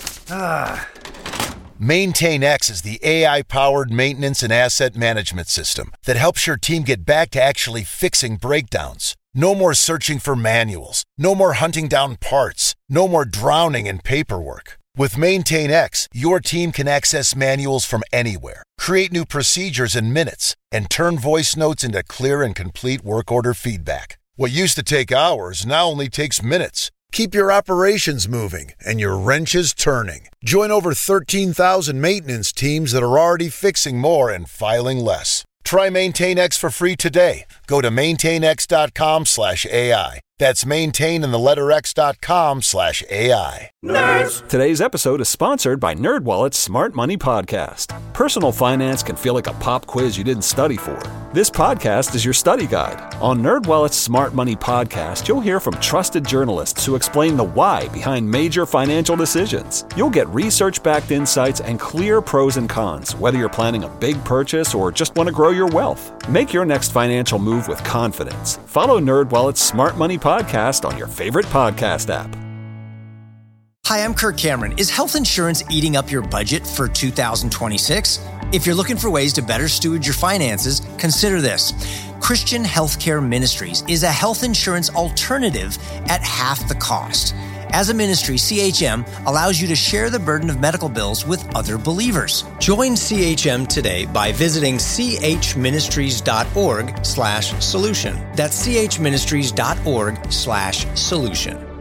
MaintainX is the AI-powered maintenance and asset management system that helps your team get back to actually fixing breakdowns. No more searching for manuals. No more hunting down parts. No more drowning in paperwork. With MaintainX, your team can access manuals from anywhere, create new procedures in minutes, and turn voice notes into clear and complete work order feedback. What used to take hours now only takes minutes. Keep your operations moving and your wrenches turning. Join over 13,000 maintenance teams that are already fixing more and filing less. Try MaintainX for free today. Go to maintainx.com/AI. That's maintain and the letter x.com/AI. Nerds! Today's episode is sponsored by NerdWallet's Smart Money Podcast. Personal finance can feel like a pop quiz you didn't study for. This podcast is your study guide. On NerdWallet's Smart Money Podcast, you'll hear from trusted journalists who explain the why behind major financial decisions. You'll get research-backed insights and clear pros and cons, whether you're planning a big purchase or just want to grow your wealth. Make your next financial move with confidence. Follow NerdWallet's Smart Money Podcast on your favorite podcast app. Hi, I'm Kirk Cameron. Is health insurance eating up your budget for 2026? If you're looking for ways to better steward your finances, consider this. Christian Healthcare Ministries is a health insurance alternative at half the cost. As a ministry, CHM allows you to share the burden of medical bills with other believers. Join CHM today by visiting chministries.org/solution. That's chministries.org/solution.